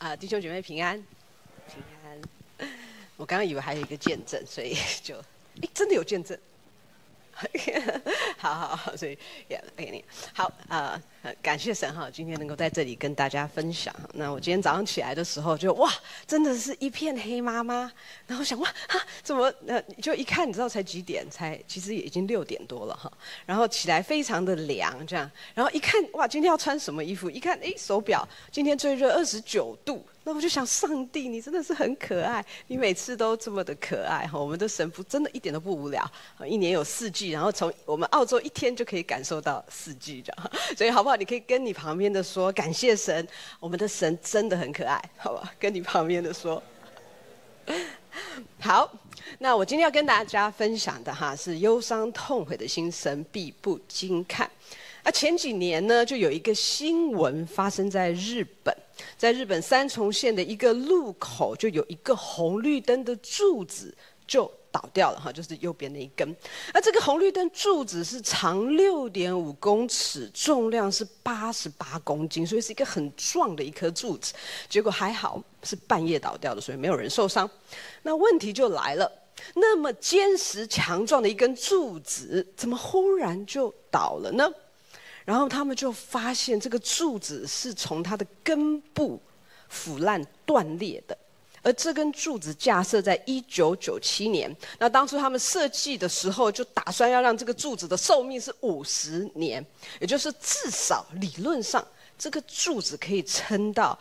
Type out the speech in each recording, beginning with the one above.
弟兄姐妹平安，平安。我刚刚以为还有一个见证，所以就，真的有见证。好，所以给你好感谢神哈，今天能够在这里跟大家分享。那我今天早上起来的时候就哇，真的是一片黑麻麻，然后想哇怎么就一看你知道才几点，其实也已经6点多了哈。然后起来非常的凉这样，然后一看哇今天要穿什么衣服，一看手表今天最热29度。那我就想，上帝，你真的是很可爱，你每次都这么的可爱哈。我们的神父真的一点都不无聊，一年有4季，然后从我们澳洲1天就可以感受到4季这样。所以好不好？你可以跟你旁边的说，感谢神，我们的神真的很可爱，好吧？跟你旁边的说。好，那我今天要跟大家分享的哈是忧伤痛悔的心，神必不轻看。前几年呢，就有一个新闻发生在日本，在日本三重县的一个路口，就有一个红绿灯的柱子就倒掉了哈，就是右边那一根。这个红绿灯柱子是长6.5公尺，重量是88公斤，所以是一个很壮的一颗柱子。结果还好是半夜倒掉的，所以没有人受伤。那问题就来了，那么坚实强壮的一根柱子，怎么忽然就倒了呢？然后他们就发现这个柱子是从它的根部腐烂断裂的，而这根柱子架设在1997年。那当初他们设计的时候，就打算要让这个柱子的寿命是50年，也就是至少理论上这个柱子可以撑到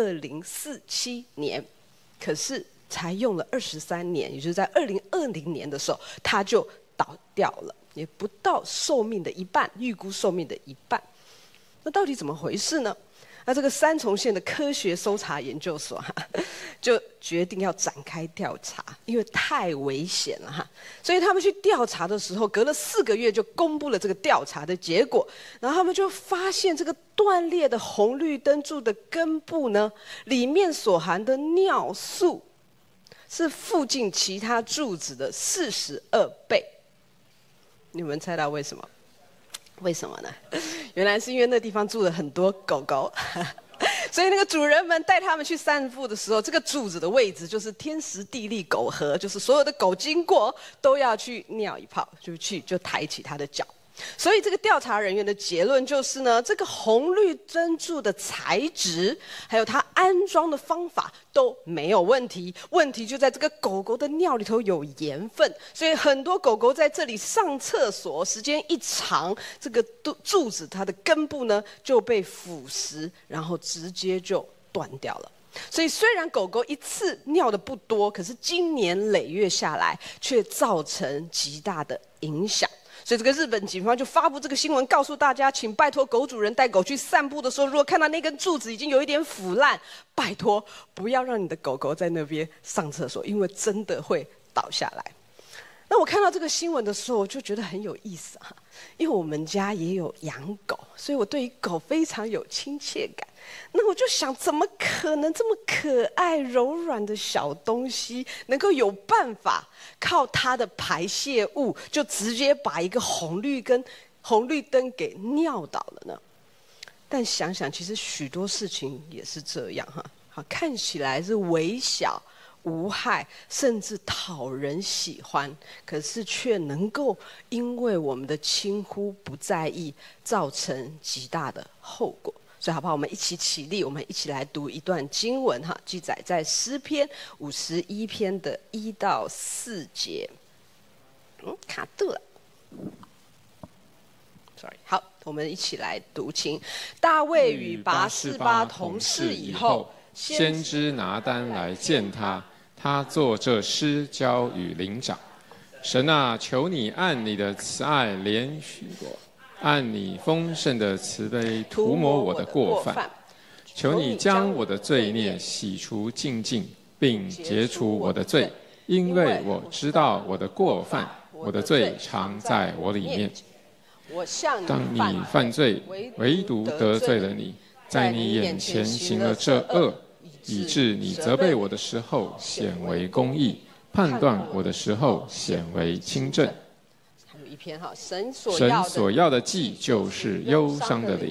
2047年。可是才用了23年，也就是在2020年的时候，它就倒掉了。也不到寿命的一半，预估寿命的一半。那到底怎么回事呢？那这个三重县的科学搜查研究所就决定要展开调查，因为太危险了哈。所以他们去调查的时候，隔了4个月就公布了这个调查的结果。然后他们就发现，这个断裂的红绿灯柱的根部呢，里面所含的尿素是附近其他柱子的42倍。你们猜到为什么？为什么呢？原来是因为那地方住了很多狗狗，所以那个主人们带他们去散步的时候，这个柱子的位置就是天时地利狗合，就是所有的狗经过都要去尿一泡，就抬起它的脚。所以这个调查人员的结论就是呢，这个红绿灯柱的材质，还有它安装的方法都没有问题。问题就在这个狗狗的尿里头有盐分，所以很多狗狗在这里上厕所时间一长，这个柱子它的根部呢就被腐蚀，然后直接就断掉了。所以虽然狗狗一次尿的不多，可是经年累月下来，却造成极大的影响。所以这个日本警方就发布这个新闻，告诉大家，请拜托狗主人带狗去散步的时候，如果看到那根柱子已经有一点腐烂，拜托不要让你的狗狗在那边上厕所，因为真的会倒下来。那我看到这个新闻的时候，我就觉得很有意思哈，因为我们家也有养狗，所以我对于狗非常有亲切感。那我就想，怎么可能这么可爱柔软的小东西，能够有办法靠它的排泄物，就直接把一个红绿灯给尿倒了呢？但想想，其实许多事情也是这样哈，好，看起来是微小无害，甚至讨人喜欢，可是却能够因为我们的轻忽不在意，造成极大的后果。所以好不好？我们一起起立，我们一起来读一段经文哈，记载在诗篇51篇的1到4节。卡住了。Sorry， 好，我们一起来读经。大卫与拔示巴同事以后， 先知拿单来见他，他作这诗交与灵长。神啊，求你按你的慈爱怜恤我，按你丰盛的慈悲涂抹我的过犯。求你将我的罪孽洗除净尽，并解除我的罪，因为我知道我的过犯，我的罪常在我里面。当你犯罪，唯独得罪了你，在你眼前行了这恶，以致你责备我的时候显为公义，判断我的时候显为轻正。 还有一篇哈，神所要的祭就是忧伤的灵，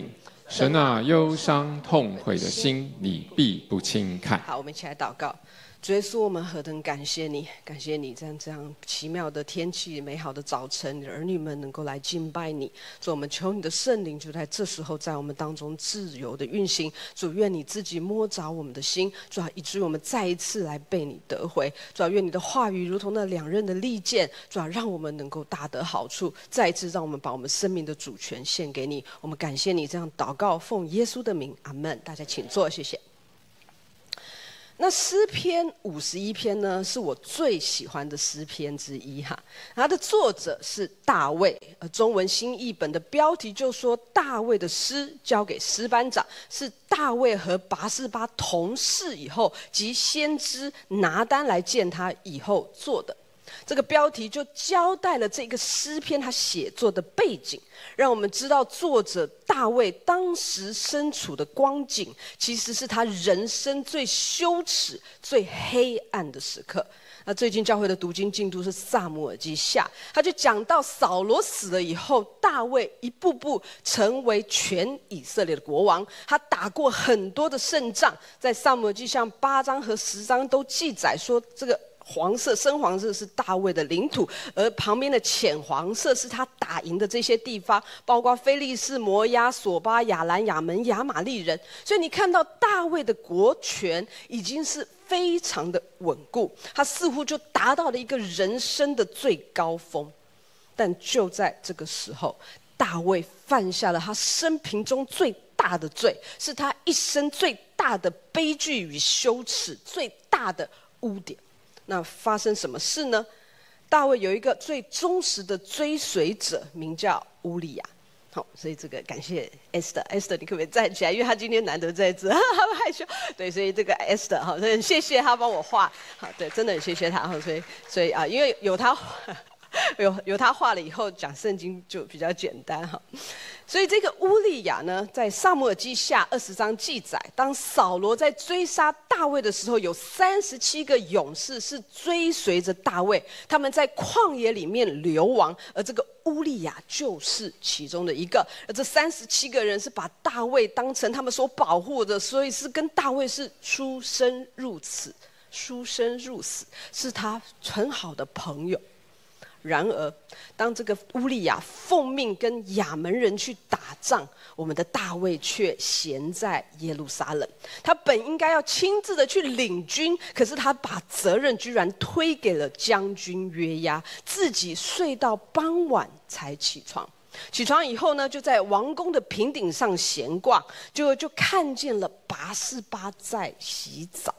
神啊，忧伤痛悔的心，你必不轻看。 好，我们一起来祷告。主耶稣，我们何等感谢你，感谢你在这样奇妙的天气、美好的早晨，你的儿女们能够来敬拜你。主，我们求你的圣灵就在这时候在我们当中自由的运行。主，愿你自己摸着我们的心，主，以至于我们再一次来被你得回。主，愿你的话语如同那两刃的利剑，主，让我们能够大得好处。再一次让我们把我们生命的主权献给你。我们感谢你，这样祷告，奉耶稣的名，阿们。大家请坐，谢谢。那诗篇51篇呢，是我最喜欢的诗篇之一哈。它的作者是大卫，中文新译本的标题就说大卫的诗交给诗班长，是大卫和拔示巴同事以后，及先知拿单来见他以后做的。这个标题就交代了这个诗篇他写作的背景，让我们知道作者大卫当时身处的光景，其实是他人生最羞耻、最黑暗的时刻。那最近教会的读经进度是撒母耳记下，他就讲到扫罗死了以后，大卫一步步成为全以色列的国王。他打过很多的胜仗，在撒母耳记上8章和10章都记载说，这个黄色、深黄色是大卫的领土，而旁边的浅黄色是他打赢的这些地方，包括非利士、摩押、索巴、亚兰、亚门、亚玛利人。所以你看到大卫的国权已经是非常的稳固，他似乎就达到了一个人生的最高峰。但就在这个时候，大卫犯下了他生平中最大的罪，是他一生最大的悲剧与羞耻，最大的污点。那发生什么事呢？大卫有一个最忠实的追随者，名叫乌利亚。好，所以这个感谢 Esther， 你可不可以站起来？因为他今天难得在这，他害羞。对，所以这个 Esther 哈，很谢谢他帮我画。好，对，真的很谢谢他。所以啊，因为有他有他画了以后，讲圣经就比较简单哈。所以这个乌利亚呢，在撒母耳记下20章记载，当扫罗在追杀大卫的时候，有37个勇士是追随着大卫，他们在旷野里面流亡，而这个乌利亚就是其中的一个。而这37个人是把大卫当成他们所保护的，所以是跟大卫是出生入死，是他很好的朋友。然而，当这个乌利亚奉命跟亚门人去打仗，我们的大卫却闲在耶路撒冷。他本应该要亲自的去领军，可是他把责任居然推给了将军约押，自己睡到傍晚才起床。起床以后呢，就在王宫的平顶上闲逛，就看见了拔示巴在洗澡。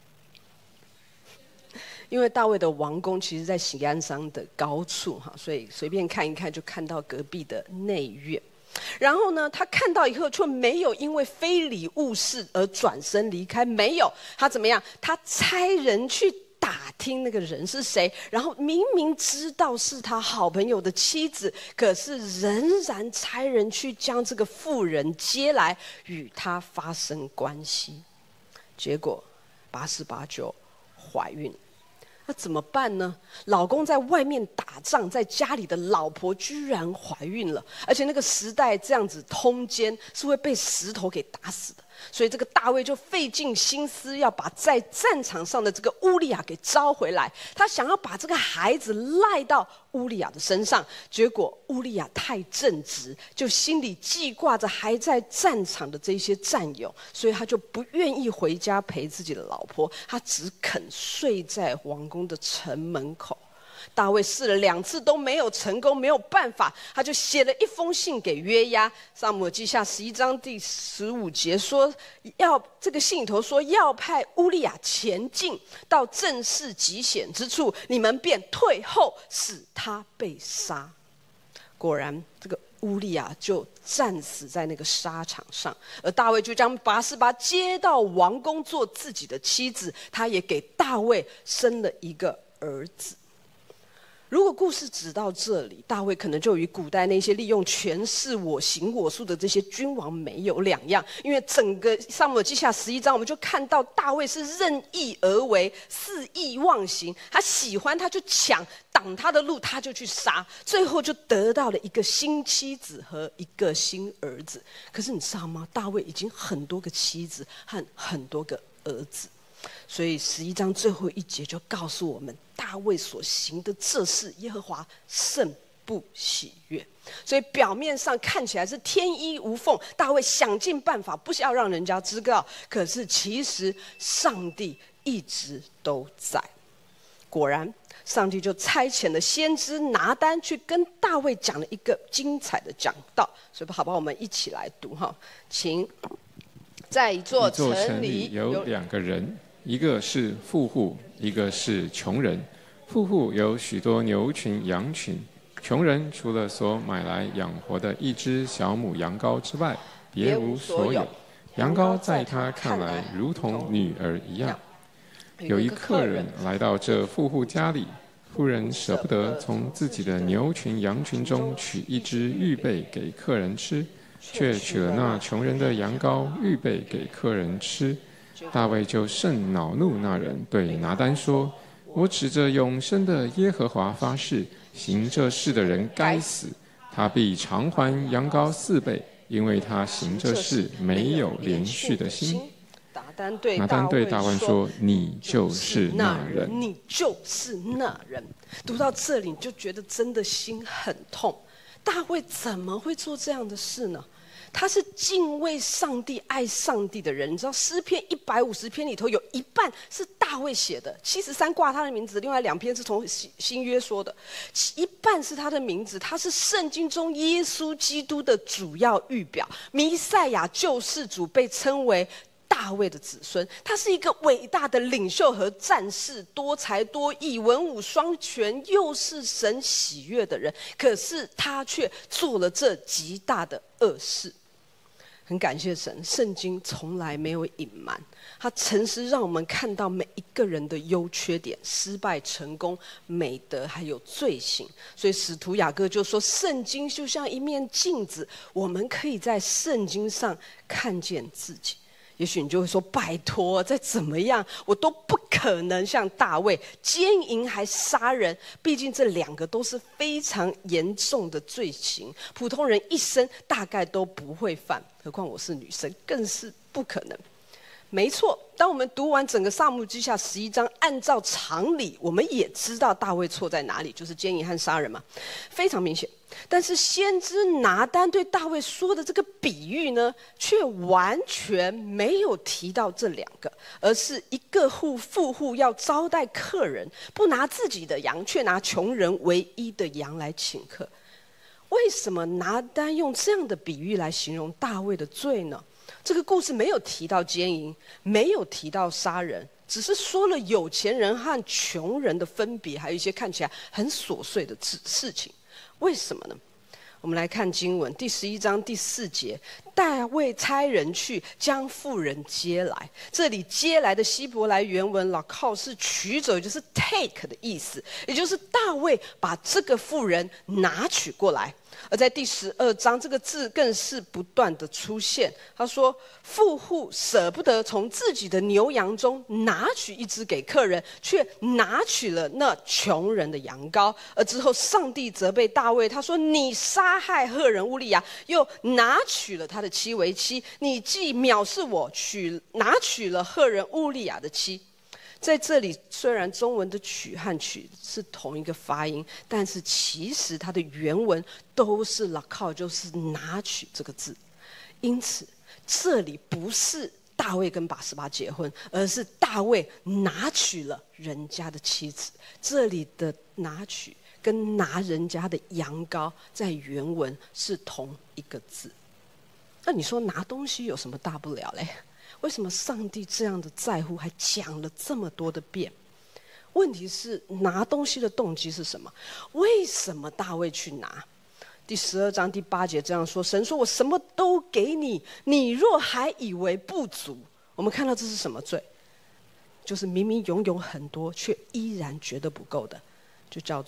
因为大卫的王宫其实在锡安山的高处哈，所以随便看一看就看到隔壁的内院。然后呢，他看到以后却没有因为非礼勿视而转身离开，没有，他怎么样？他差人去打听那个人是谁，然后明明知道是他好朋友的妻子，可是仍然差人去将这个妇人接来与他发生关系。结果拔示巴就怀孕了。那怎么办呢？老公在外面打仗，在家里的老婆居然怀孕了，而且那个时代这样子通奸是会被石头给打死的。所以这个大卫就费尽心思要把在战场上的这个乌利亚给招回来，他想要把这个孩子赖到乌利亚的身上，结果乌利亚太正直，就心里记挂着还在战场的这些战友，所以他就不愿意回家陪自己的老婆，他只肯睡在王宫的城门口。大卫试了2次都没有成功，没有办法，他就写了一封信给约押。撒母耳记下11章第15节说，这个信里头说要派乌利亚前进到阵势极险之处，你们便退后，使他被杀。果然，这个乌利亚就战死在那个沙场上，而大卫就将拔示巴接到王宫做自己的妻子，他也给大卫生了一个儿子。 如果故事只到这里，大卫可能就与古代那些利用权势我行我素的这些君王没有两样。因为整个撒母耳记下11章，我们就看到大卫是任意而为，肆意妄行，他喜欢他就抢，挡他的路他就去杀，最后就得到了一个新妻子和一个新儿子。可是你知道吗？大卫已经很多个妻子和很多个儿子。所以11章最后一节就告诉我们，大卫所行的这事，耶和华甚不喜悦。所以表面上看起来是天衣无缝，大卫想尽办法不要让人家知道，可是其实上帝一直都在。果然上帝就差遣了先知拿单去跟大卫讲了一个精彩的讲道。所以好不好，我们一起来读哈，请。在一座城里有2个人，一个是富户，一个是穷人。富户有许多牛群羊群，穷人除了所买来养活的一只小母羊羔之外，别无所有。羊羔在他看来如同女儿一样。有一客人来到这富户家里，妇人舍不得从自己的牛群羊群中取一只预备给客人吃，却取了那穷人的羊羔预备给客人吃。大卫就甚恼怒那人，对拿单说：我指着永生的耶和华发誓，行这事的人该死，他必偿还羊羔4倍，因为他行这事没有连续的心。拿单对大卫说：你就是那人。 你就是那人。读到这里你就觉得真的心很痛。大卫怎么会做这样的事呢？他是敬畏上帝、爱上帝的人。你知道诗篇150篇里头有一半是大卫写的，73挂他的名字，另外2篇是从新约说的，一半是他的名字。他是圣经中耶稣基督的主要预表，弥赛亚救世主，被称为大卫的子孙。他是一个伟大的领袖和战士，多才多艺，文武双全，又是神喜悦的人。可是他却做了这极大的恶事。很感谢神，圣经从来没有隐瞒，他诚实让我们看到每一个人的优缺点、失败、成功、美德还有罪行。所以使徒雅各就说，圣经就像一面镜子，我们可以在圣经上看见自己。也许你就会说，拜托，再怎么样我都不可能像大卫奸淫还杀人，毕竟这2个都是非常严重的罪行，普通人一生大概都不会犯，何况我是女生，更是不可能。没错，当我们读完整个撒母耳记下11章，按照常理我们也知道大卫错在哪里，就是奸淫和杀人嘛，非常明显。但是先知拿单对大卫说的这个比喻呢，却完全没有提到这2个，而是一个富户要招待客人，不拿自己的羊，却拿穷人唯一的羊来请客。为什么拿单用这样的比喻来形容大卫的罪呢？这个故事没有提到奸淫，没有提到杀人，只是说了有钱人和穷人的分别，还有一些看起来很琐碎的事情。为什么呢？我们来看经文第11章第4节，大卫差人去将妇人接来。这里接来的希伯来原文老靠是取走，也就是 take 的意思，也就是大卫把这个妇人拿取过来。而在第12章，这个字更是不断的出现。他说，富户舍不得从自己的牛羊中拿取一只给客人，却拿取了那穷人的羊羔。而之后上帝责备大卫，他说，你杀害赫人乌利亚，又拿取了他的妻为妻，你既藐视我，拿取了赫人乌利亚的妻。在这里，虽然中文的取和取是同一个发音，但是其实它的原文都是拉靠，就是拿取这个字。因此，这里不是大卫跟拔示巴结婚，而是大卫拿取了人家的妻子。这里的拿取跟拿人家的羊羔，在原文是同一个字。那你说拿东西有什么大不了嘞？为什么上帝这样的在乎，还讲了这么多的遍？问题是拿东西的动机是什么？为什么大卫去拿？第12章第8节这样说，神说，我什么都给你，你若还以为不足。我们看到这是什么罪？就是明明拥有很多，却依然觉得不够的，就叫做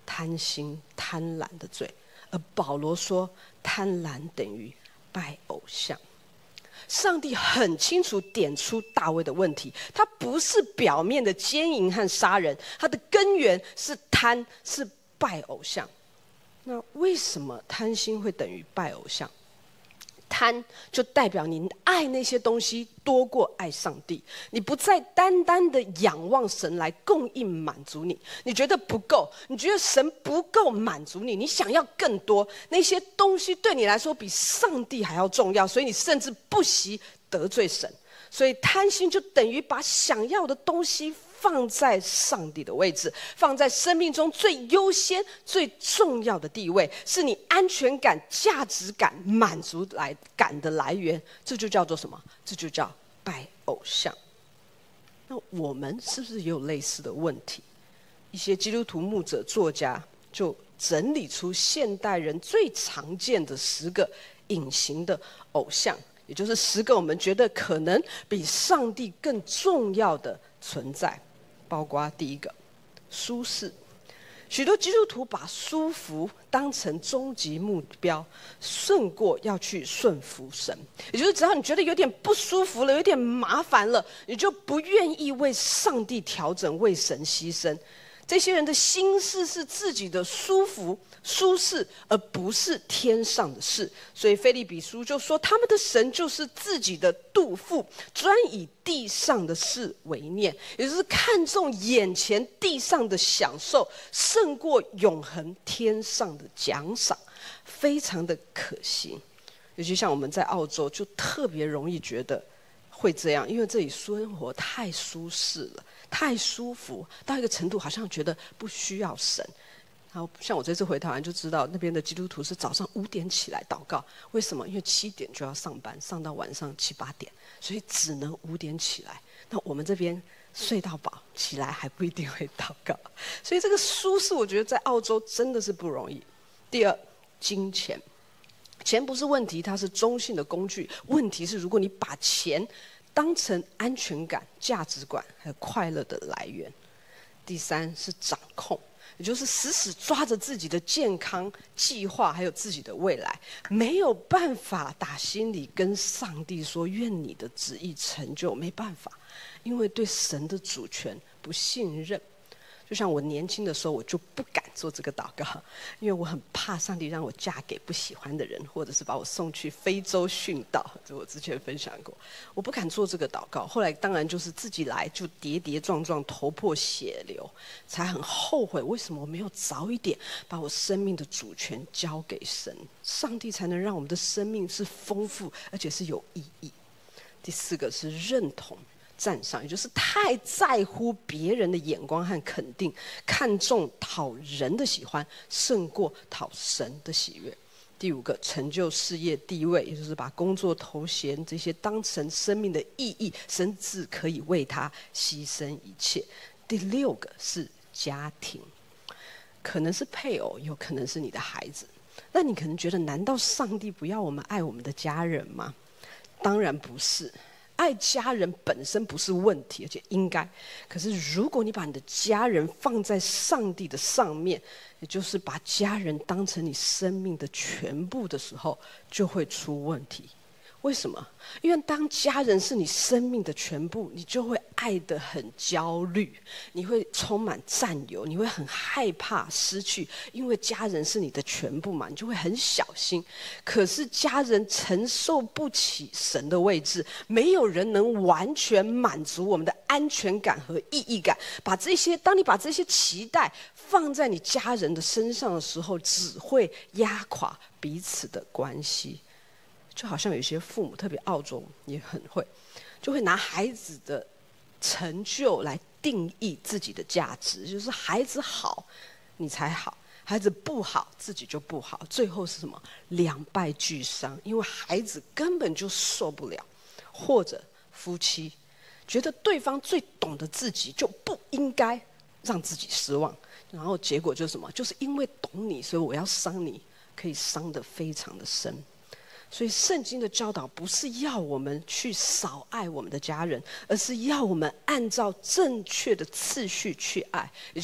贪心、贪婪的罪，而保罗说贪婪等于拜偶像。上帝很清楚点出大卫的问题，他不是表面的奸淫和杀人，他的根源是贪，是拜偶像。那为什么贪心会等于拜偶像？贪就代表你爱那些东西多过爱上帝，你不再单单的仰望神来供应满足你，你觉得不够，你觉得神不够满足你，你想要更多，那些东西对你来说比上帝还要重要，所以你甚至不惜得罪神。所以贪心就等于把想要的东西放在上帝的位置，放在生命中最优先、最重要的地位，是你安全感、价值感、满足感的来源。这就叫做什么？这就叫拜偶像。那我们是不是也有类似的问题？一些基督徒牧者、作家就整理出现代人最常见的10个隐形的偶像，也就是10个我们觉得可能比上帝更重要的存在。包括第一个，舒适。许多基督徒把舒服当成终极目标，胜过要去顺服神。也就是只要你觉得有点不舒服了，有点麻烦了，你就不愿意为上帝调整，为神牺牲。这些人的心思是自己的舒服、舒适，而不是天上的事。所以腓立比书就说，他们的神就是自己的肚腹，专以地上的事为念，也就是看重眼前地上的享受，胜过永恒天上的奖赏，非常的可惜。尤其像我们在澳洲，就特别容易觉得会这样，因为这里生活太舒适了，太舒服，到一个程度好像觉得不需要神。然后像我这次回台湾就知道，那边的基督徒是早上5点起来祷告，为什么？因为7点就要上班，上到晚上7、8点，所以只能5点起来。那我们这边睡到饱，起来还不一定会祷告，所以这个舒适，我觉得在澳洲真的是不容易。第二，金钱。钱不是问题，它是中性的工具。问题是，如果你把钱当成安全感、价值观还有快乐的来源。第三是掌控，也就是死死抓着自己的健康计划，还有自己的未来，没有办法打心里跟上帝说愿你的旨意成就，没办法，因为对神的主权不信任。就像我年轻的时候，我就不敢做这个祷告，因为我很怕上帝让我嫁给不喜欢的人，或者是把我送去非洲殉道，这我之前分享过，我不敢做这个祷告。后来当然就是自己来，就跌跌撞撞，头破血流，才很后悔为什么我没有早一点把我生命的主权交给神，上帝才能让我们的生命是丰富而且是有意义。第四个是认同。赞赏，也就是太在乎别人的眼光和肯定，看重讨人的喜欢胜过讨神的喜悦。第五个，成就事业地位，也就是把工作头衔这些当成生命的意义，甚至可以为他牺牲一切。第六个是家庭，可能是配偶，有可能是你的孩子。那你可能觉得，难道上帝不要我们爱我们的家人吗？当然不是。爱家人本身不是问题，而且应该。可是如果你把你的家人放在上帝的上面，也就是把家人当成你生命的全部的时候，就会出问题。为什么？因为当家人是你生命的全部，你就会爱得很焦虑，你会充满占有，你会很害怕失去，因为家人是你的全部嘛，你就会很小心。可是家人承受不起神的位置，没有人能完全满足我们的安全感和意义感。当你把这些期待放在你家人的身上的时候，只会压垮彼此的关系。就好像有些父母，特别澳洲也很会，就会拿孩子的成就来定义自己的价值，就是孩子好你才好，孩子不好自己就不好，最后是什么？两败俱伤，因为孩子根本就受不了，或者夫妻觉得对方最懂得自己，就不应该让自己失望，然后结果就是什么？就是因为懂你，所以我要伤你，可以伤得非常的深。所以圣经的教导不是要我们去少爱我们的家人，而是要我们按照正确的次序去爱，也就是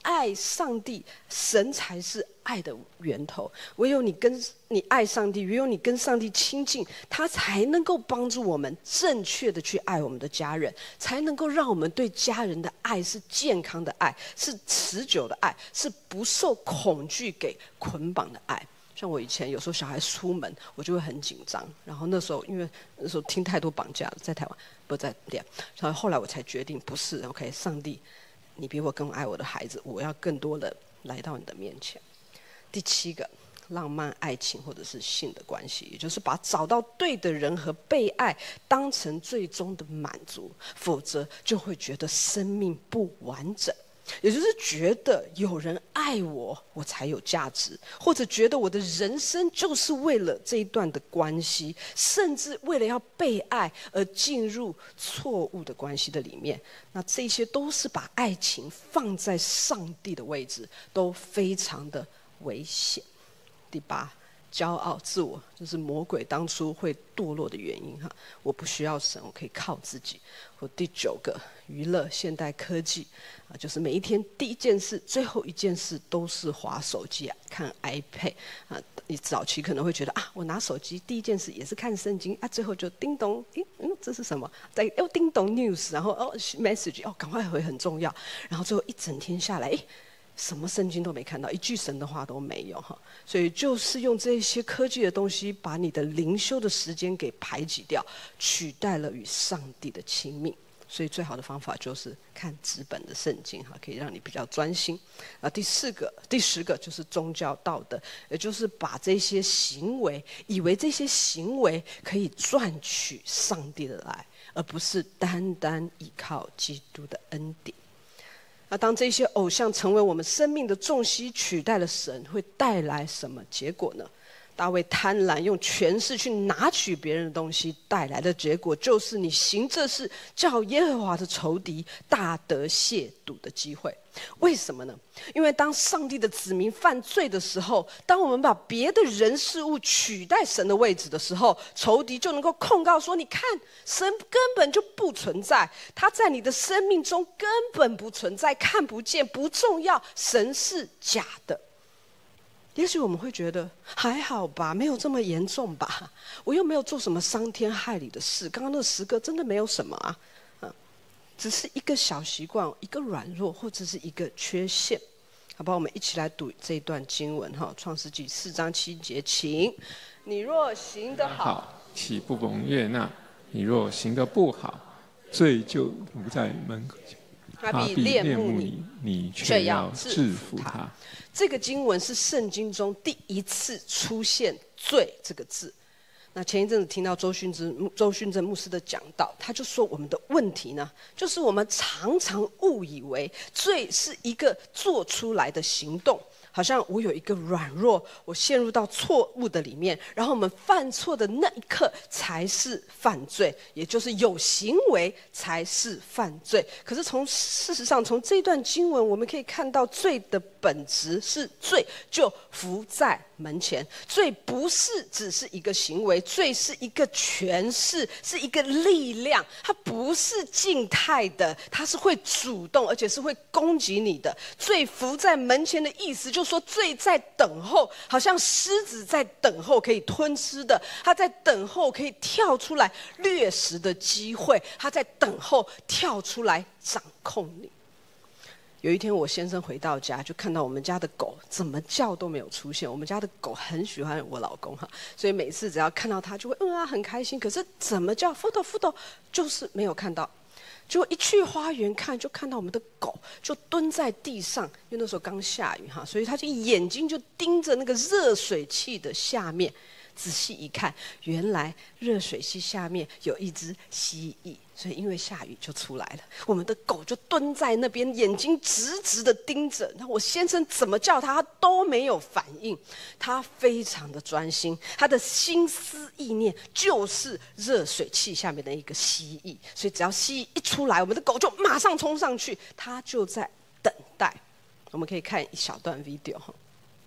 爱上帝，神才是爱的源头。唯有你爱上帝，唯有你跟上帝亲近，他才能够帮助我们正确的去爱我们的家人，才能够让我们对家人的爱是健康的爱，是持久的爱，是不受恐惧给捆绑的爱。像我以前有时候小孩出门，我就会很紧张。然后那时候因为那时候听太多绑架了，在台湾不在对，然后后来我才决定不是 OK， 上帝，你比我更爱我的孩子，我要更多的来到你的面前。第7个，浪漫爱情或者是性的关系，也就是把找到对的人和被爱当成最终的满足，否则就会觉得生命不完整。也就是觉得有人爱我，我才有价值，或者觉得我的人生就是为了这一段的关系，甚至为了要被爱而进入错误的关系的里面。那这些都是把爱情放在上帝的位置，都非常的危险。第8，骄傲自我，就是魔鬼当初会堕落的原因哈。我不需要神，我可以靠自己。或第9个，娱乐现代科技啊，就是每一天第一件事、最后一件事都是滑手机、看 iPad 啊。你早期可能会觉得啊，我拿手机第一件事也是看圣经啊，最后就叮咚，这是什么？再叮咚 news， 然后message， 赶快回很重要，然后最后一整天下来，什么圣经都没看到，一句神的话都没有哈。所以就是用这些科技的东西，把你的灵修的时间给排挤掉，取代了与上帝的亲密。所以最好的方法就是看纸本的圣经哈，可以让你比较专心。第10个就是宗教道德，也就是把这些行为，以为这些行为可以赚取上帝的爱，而不是单单依靠基督的恩典。那当这些偶像成为我们生命的重心，取代了神，会带来什么结果呢？大卫贪婪，用权势去拿取别人的东西，带来的结果就是你行这事，叫耶和华的仇敌大得亵渎的机会。为什么呢？因为当上帝的子民犯罪的时候，当我们把别的人事物取代神的位置的时候，仇敌就能够控告说，你看神根本就不存在，他在你的生命中根本不存在，看不见，不重要，神是假的。也许我们会觉得还好吧，没有这么严重吧，我又没有做什么伤天害理的事，刚刚那10个真的没有什么啊，只是一个小习惯，一个软弱，或者是一个缺陷。好吧，我们一起来读这一段经文哈，创世纪4章7节，请。你若行得好， 岂不蒙悦纳？你若行得不好，罪就不在门口。 他必恋慕你， 你却要制服他。 这个经文是圣经中第一次出现“罪”这个字。那前一阵子听到周训正牧师的讲道，他就说我们的问题呢，就是我们常常误以为罪是一个做出来的行动。好像我有一个软弱，我陷入到错误的里面，然后我们犯错的那一刻才是犯罪，也就是有行为才是犯罪。可是事实上，从这段经文我们可以看到，罪的本质是罪就伏在门前。罪不是只是一个行为，罪是一个权势，是一个力量，它不是静态的，它是会主动，而且是会攻击你的。罪伏在门前的意思就是说罪在等候，好像狮子在等候可以吞吃的，他在等候可以跳出来掠食的机会，他在等候跳出来掌控你。有一天我先生回到家，就看到我们家的狗怎么叫都没有出现。我们家的狗很喜欢我老公哈，所以每次只要看到它就会很开心，可是怎么叫 photo 就是没有看到。结果一去花园看，就看到我们的狗就蹲在地上，因为那时候刚下雨哈，所以它就眼睛就盯着那个热水器的下面。仔细一看，原来热水器下面有一只蜥蜴，所以因为下雨就出来了。我们的狗就蹲在那边，眼睛直直的盯着。那我先生怎么叫它都没有反应，他非常的专心，他的心思意念就是热水器下面的一个蜥蜴。所以只要蜥蜴一出来，我们的狗就马上冲上去，它就在等待。我们可以看一小段 video 哈。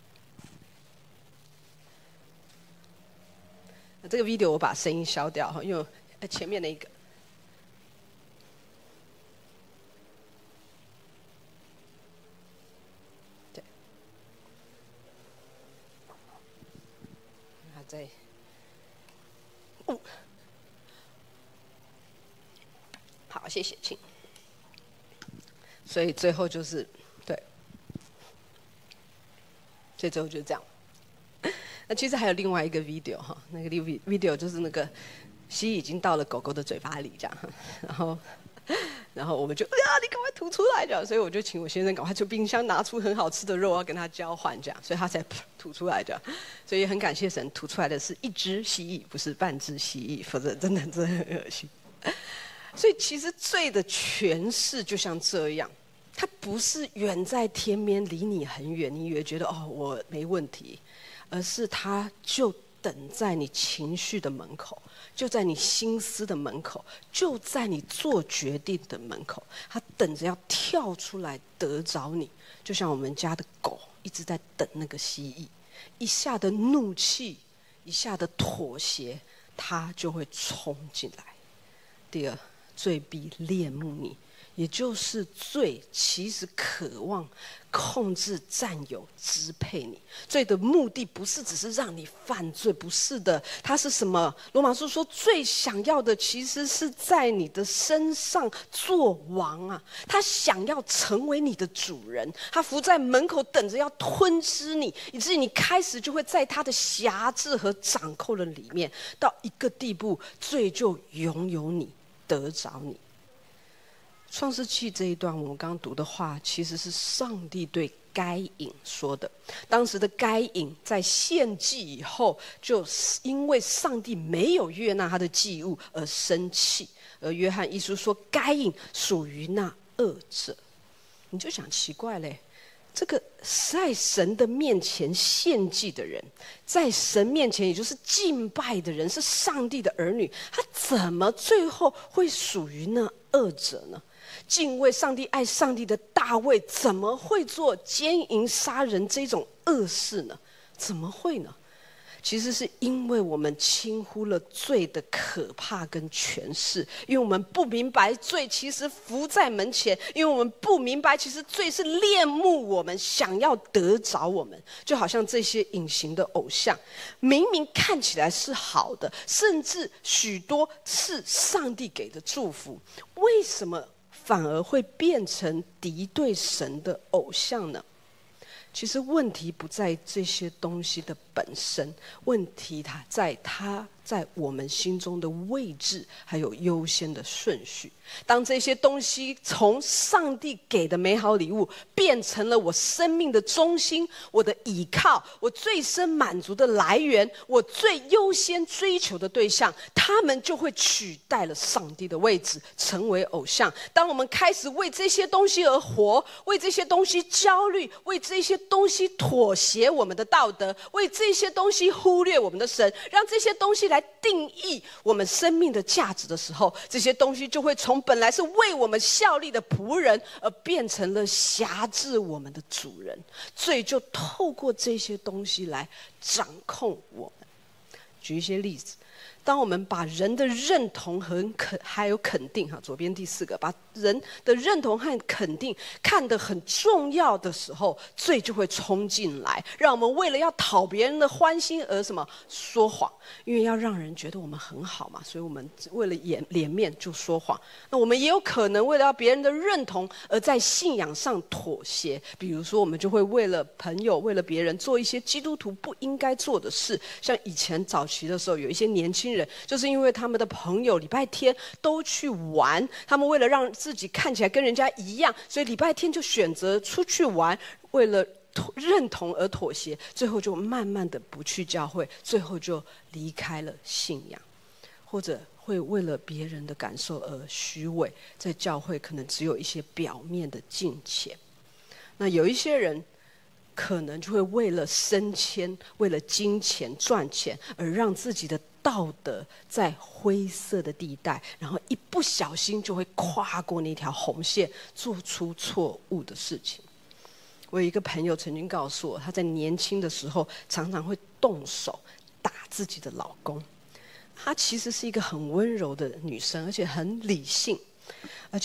这个 video 我把声音消掉哈，因为前面那一个。 再，好，谢谢，请。所以最后就是对，所以最后就是这样。那其实还有另外一个 video 哈，那个 video 就是那个蜥蜴已经到了狗狗的嘴巴里这样，然后我们就你赶快吐出来这样，所以我就请我先生赶快从冰箱拿出很好吃的肉要跟他交换这样，所以他才吐出来这样，所以很感谢神，吐出来的是一只蜥蜴，不是半只蜥蜴，否则真的很恶心。所以其实罪的诠释就像这样，它不是远在天边离你很远，你也觉得我没问题，而是它就等在你情绪的门口，就在你心思的门口，就在你做决定的门口，它等着要跳出来得着你，就像我们家的狗一直在等那个蜥蜴，一下的怒气，一下的妥协，它就会冲进来。第二，罪必恋慕你，也就是罪其实渴望控制、占有、支配你。罪的目的不是只是让你犯罪，不是的，它是什么？罗马书说，罪想要的其实是在你的身上做王啊！他想要成为你的主人，他伏在门口等着要吞吃你，以至于你开始就会在他的辖制和掌控的里面，到一个地步，罪就拥有你。得着你。创世纪这一段我们刚刚读的话，其实是上帝对该隐说的。当时的该隐在献祭以后，就因为上帝没有悦纳他的祭物而生气。而约翰一书说，该隐属于那恶者。你就想奇怪嘞，这个在神的面前献祭的人，在神面前也就是敬拜的人，是上帝的儿女，他怎么最后会属于那恶者呢？敬畏上帝、爱上帝的大卫，怎么会做奸淫杀人这种恶事呢？怎么会呢？其实是因为我们轻忽了罪的可怕跟权势，因为我们不明白罪其实伏在门前，因为我们不明白其实罪是恋慕我们，想要得着我们。就好像这些隐形的偶像，明明看起来是好的，甚至许多是上帝给的祝福，为什么反而会变成敌对神的偶像呢？其实问题不在这些东西的本身，问题它在我们心中的位置，还有优先的顺序。当这些东西从上帝给的美好礼物变成了我生命的中心，我的依靠，我最深满足的来源，我最优先追求的对象，他们就会取代了上帝的位置，成为偶像。当我们开始为这些东西而活，为这些东西焦虑，为这些东西妥协我们的道德，为这些东西忽略我们的神，让这些东西来定义我们生命的价值的时候，这些东西就会从本来是为我们效力的仆人，而变成了辖制我们的主人。罪就透过这些东西来掌控我们。举一些例子，当我们把人的认同和还有肯定，左边第4个，把人的认同和肯定看得很重要的时候，罪就会冲进来，让我们为了要讨别人的欢心而什么说谎，因为要让人觉得我们很好嘛，所以我们为了脸面就说谎。那我们也有可能为了要别人的认同而在信仰上妥协，比如说我们就会为了朋友、为了别人做一些基督徒不应该做的事。像以前早期的时候，有一些年轻人就是因为他们的朋友礼拜天都去玩，他们为了让自己看起来跟人家一样，所以礼拜天就选择出去玩，为了认同而妥协，最后就慢慢的不去教会，最后就离开了信仰。或者会为了别人的感受而虚伪，在教会可能只有一些表面的敬虔。那有一些人可能就会为了升迁、为了金钱赚钱，而让自己的道德在灰色的地带，然后一不小心就会跨过那条红线，做出错误的事情。我有一个朋友曾经告诉我，她在年轻的时候常常会动手打自己的老公。她其实是一个很温柔的女生，而且很理性，而且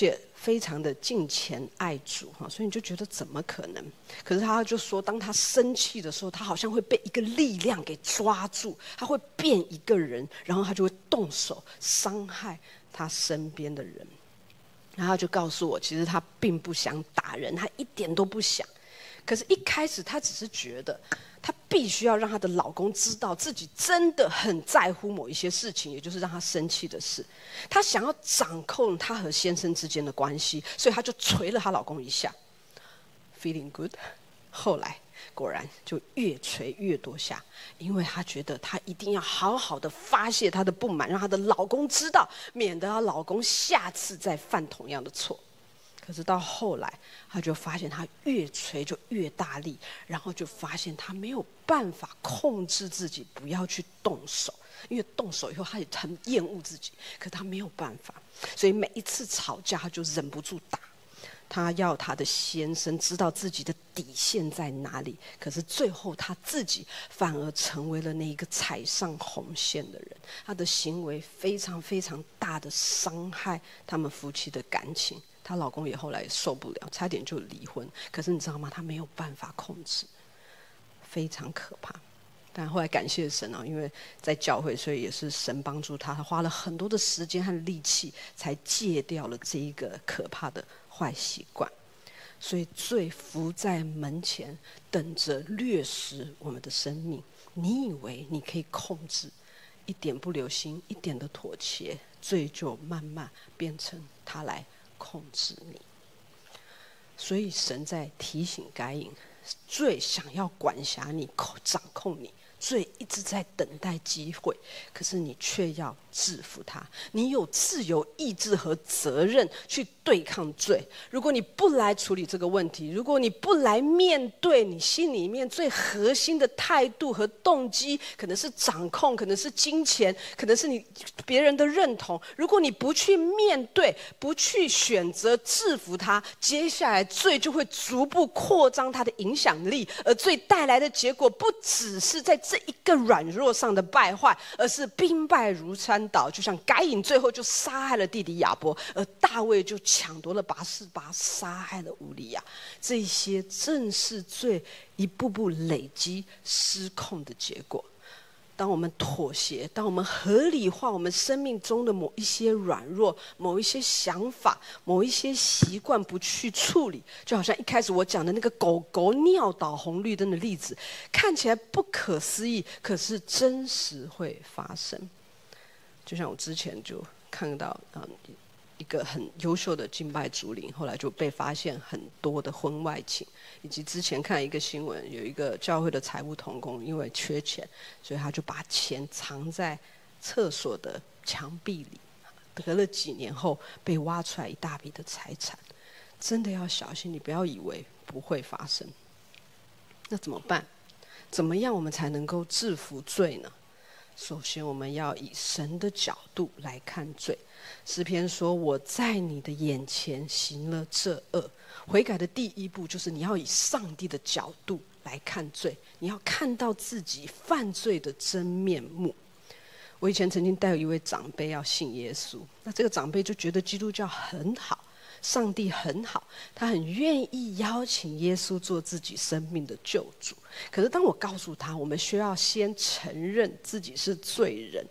非常的敬虔爱主哈，所以你就觉得怎么可能？可是他就说，当他生气的时候，他好像会被一个力量给抓住，他会变一个人，然后他就会动手伤害他身边的人。然后他就告诉我，其实他并不想打人，他一点都不想。可是一开始他只是觉得，她必须要让她的老公知道自己真的很在乎某一些事情，也就是让她生气的事。她想要掌控她和先生之间的关系，所以她就捶了她老公一下 ，feeling good。后来果然就越捶越多下，因为她觉得她一定要好好的发泄她的不满，让她的老公知道，免得她老公下次再犯同样的错。可是到后来，她就发现她越捶就越大力，然后就发现她没有办法控制自己不要去动手，因为动手以后她也很厌恶自己，可她没有办法，所以每一次吵架她就忍不住打。她要她的先生知道自己的底线在哪里，可是最后她自己反而成为了那一个踩上红线的人。她的行为非常非常大的伤害他们夫妻的感情。她老公也后来也受不了，差点就离婚。可是你知道吗？她没有办法控制，非常可怕。但后来感谢神啊，因为在教会，所以也是神帮助她，她花了很多的时间和力气，才戒掉了这一个可怕的坏习惯。所以罪伏在门前，等着掠食我们的生命。你以为你可以控制，一点不留心，一点的妥协，罪就慢慢变成他来控制你。所以神在提醒该隐，罪想要管辖你，掌控你，罪一直在等待机会，可是你却要制服它。你有自由意志和责任去对抗罪。如果你不来处理这个问题，如果你不来面对你心里面最核心的态度和动机，可能是掌控，可能是金钱，可能是你别人的认同，如果你不去面对，不去选择制服它，接下来罪就会逐步扩张它的影响力，而罪带来的结果不只是在这一个软弱上的败坏，而是兵败如山倒。就像该隐最后就杀害了弟弟亚伯，而大卫就抢夺了拔示巴，杀害了乌利亚。这些正是罪一步步累积失控的结果。当我们妥协，当我们合理化我们生命中的某一些软弱，某一些想法，某一些习惯不去处理，就好像一开始我讲的那个狗狗尿倒红绿灯的例子，看起来不可思议，可是真实会发生。就像我之前就看到一个很优秀的敬拜主领，后来就被发现很多的婚外情，以及之前看一个新闻，有一个教会的财务同工因为缺钱，所以他就把钱藏在厕所的墙壁里，得了几年后被挖出来一大笔的财产。真的要小心，你不要以为不会发生。那怎么办？怎么样我们才能够制服罪呢？首先我们要以神的角度来看罪。诗篇说，我在你的眼前行了这恶。悔改的第一步就是你要以上帝的角度来看罪，你要看到自己犯罪的真面目。我以前曾经带有一位长辈要信耶稣，那这个长辈就觉得基督教很好，上帝很好，他很愿意邀请耶稣做自己生命的救主。可是当我告诉他，我们需要先承认自己是罪人，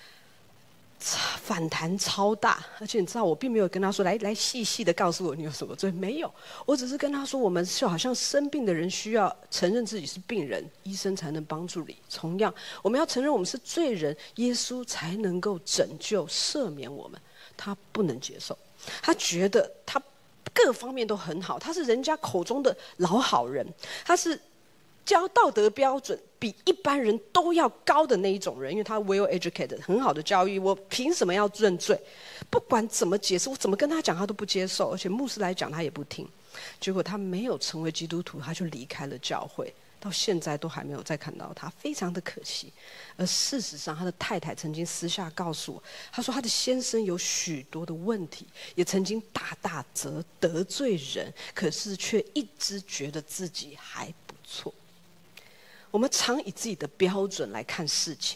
反弹超大。而且你知道，我并没有跟他说来细细的告诉我你有什么罪，没有，我只是跟他说，我们就好像生病的人需要承认自己是病人，医生才能帮助你。同样，我们要承认我们是罪人，耶稣才能够拯救赦免我们。他不能接受，他觉得他各方面都很好，他是人家口中的老好人，他是教道德标准比一般人都要高的那一种人，因为他 well educated 很好的教育，我凭什么要认罪？不管怎么解释，我怎么跟他讲他都不接受，而且牧师来讲他也不听。结果他没有成为基督徒，他就离开了教会，到现在都还没有再看到他，非常的可惜。而事实上，他的太太曾经私下告诉我，他说他的先生有许多的问题，也曾经大大得罪人，可是却一直觉得自己还不错。我们常以自己的标准来看事情，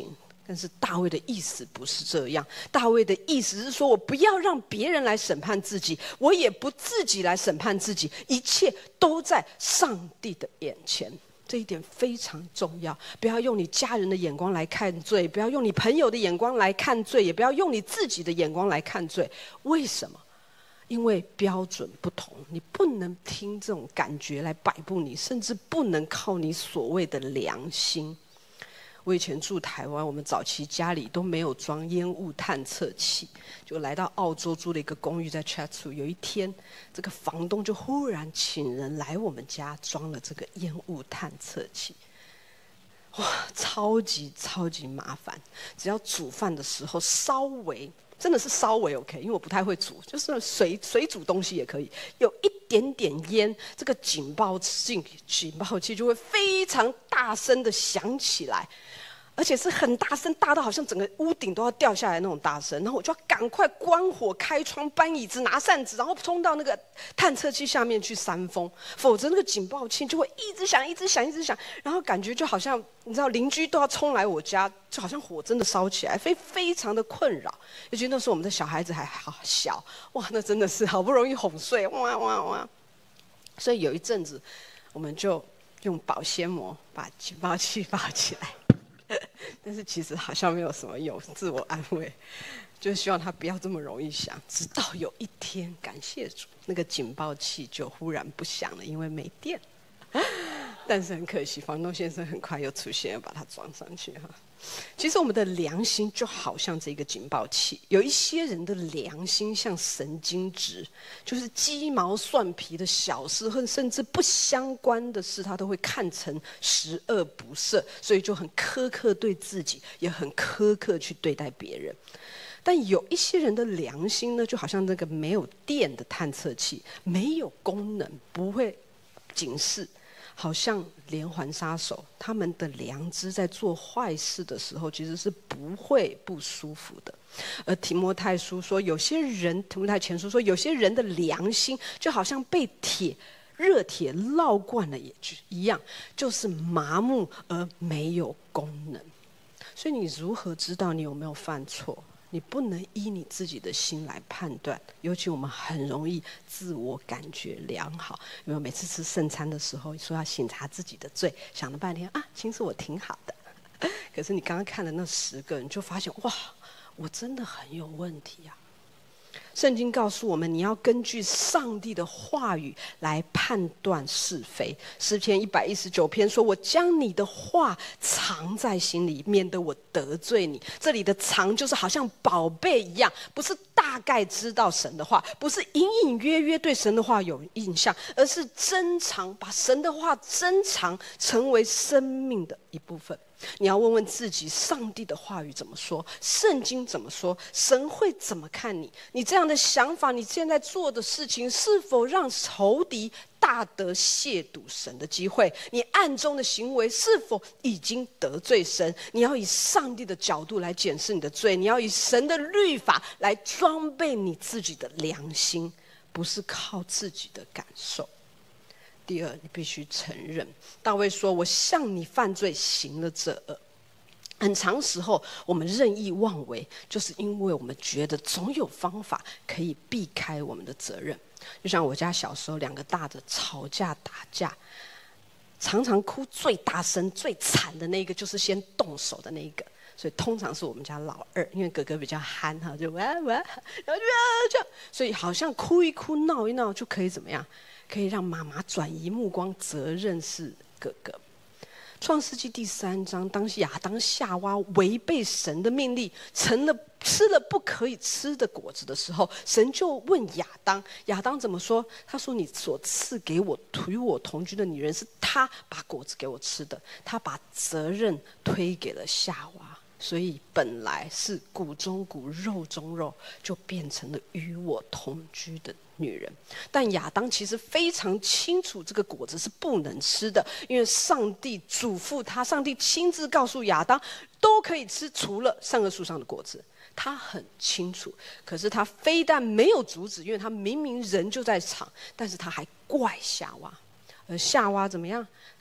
但是大卫的意思不是这样，大卫的意思是说，我不要让别人来审判自己，我也不自己来审判自己，一切都在上帝的眼前。这一点非常重要，不要用你家人的眼光来看罪，不要用你朋友的眼光来看罪，也不要用你自己的眼光来看罪。为什么？因为标准不同，你不能听这种感觉来摆布你，甚至不能靠你所谓的良心。我以前住台湾，我们早期家里都没有装烟雾探测器，就来到澳洲租了一个公寓在 Chatswood。有一天，这个房东就忽然请人来我们家装了这个烟雾探测器。哇，超级麻烦！只要煮饭的时候稍微，真的是稍微 OK， 因为我不太会煮，就是水煮东西也可以，有一点点烟，这个警报器就会非常大声的响起来。而且是很大声，大到好像整个屋顶都要掉下来那种大声，然后我就要赶快关火、开窗、搬椅子、拿扇子，然后冲到那个探测器下面去扇风，否则那个警报器就会一直响，然后感觉就好像你知道邻居都要冲来我家，就好像火真的烧起来，非常的困扰。尤其那时候我们的小孩子还好小，哇，那真的是好不容易哄睡，哇，所以有一阵子我们就用保鲜膜把警报器包起来。但是其实好像没有什么用，自我安慰，就希望它不要这么容易响。直到有一天，感谢主，那个警报器就忽然不响了，因为没电。但是很可惜，房东先生很快又出现，把它装上去哈。其实我们的良心就好像这个警报器，有一些人的良心像神经质，就是鸡毛蒜皮的小事，甚至不相关的事，他都会看成十恶不赦，所以就很苛刻对自己，也很苛刻去对待别人。但有一些人的良心呢，就好像那个没有电的探测器，没有功能，不会警示。好像连环杀手，他们的良知在做坏事的时候，其实是不会不舒服的。而提摩太前书说，有些人的良心就好像被热铁烙惯了也一样，就是麻木而没有功能。所以你如何知道你有没有犯错？你不能依你自己的心来判断，尤其我们很容易自我感觉良好。有没有每次吃圣餐的时候，说要省察自己的罪，想了半天啊，其实我挺好的。可是你刚刚看的那10个，你就发现哇，我真的很有问题啊。圣经告诉我们，你要根据上帝的话语来判断是非。诗篇119篇说，我将你的话藏在心里，免得我得罪你。这里的藏就是好像宝贝一样，不是大概知道神的话，不是隐隐约约对神的话有印象，而是珍藏，把神的话珍藏成为生命的一部分。你要问问自己，上帝的话语怎么说？圣经怎么说？神会怎么看你？你这样的想法，你现在做的事情，是否让仇敌大得亵渎神的机会？你暗中的行为是否已经得罪神？你要以上帝的角度来检视你的罪，你要以神的律法来装备你自己的良心，不是靠自己的感受。第二，你必须承认。大卫说，我向你犯罪，行了这恶。很长时候我们任意妄为，就是因为我们觉得总有方法可以避开我们的责任。就像我家小时候，2个大的吵架打架，常常哭最大声最惨的那个就是先动手的那一个，所以通常是我们家老二，因为哥哥比较憨哈，就哇哇，然后就所以好像哭一哭闹一闹就可以怎么样，可以让妈妈转移目光，责任是哥哥。创世纪第3章，当亚当夏娃违背神的命令，吃了不可以吃的果子的时候，神就问亚当，亚当怎么说？他说，你所赐给我与我同居的女人，是她把果子给我吃的，他把责任推给了夏娃。所以本来是骨中骨肉中肉，就变成了与我同居的女人。但亚当其实非常清楚这个果子是不能吃的，因为上帝嘱咐他，上帝亲自告诉亚当都可以吃，除了善恶树上的果子。他很清楚，可是他非但没有阻止，因为他明明人就在场，但是他还怪夏娃。而夏娃怎么样？他就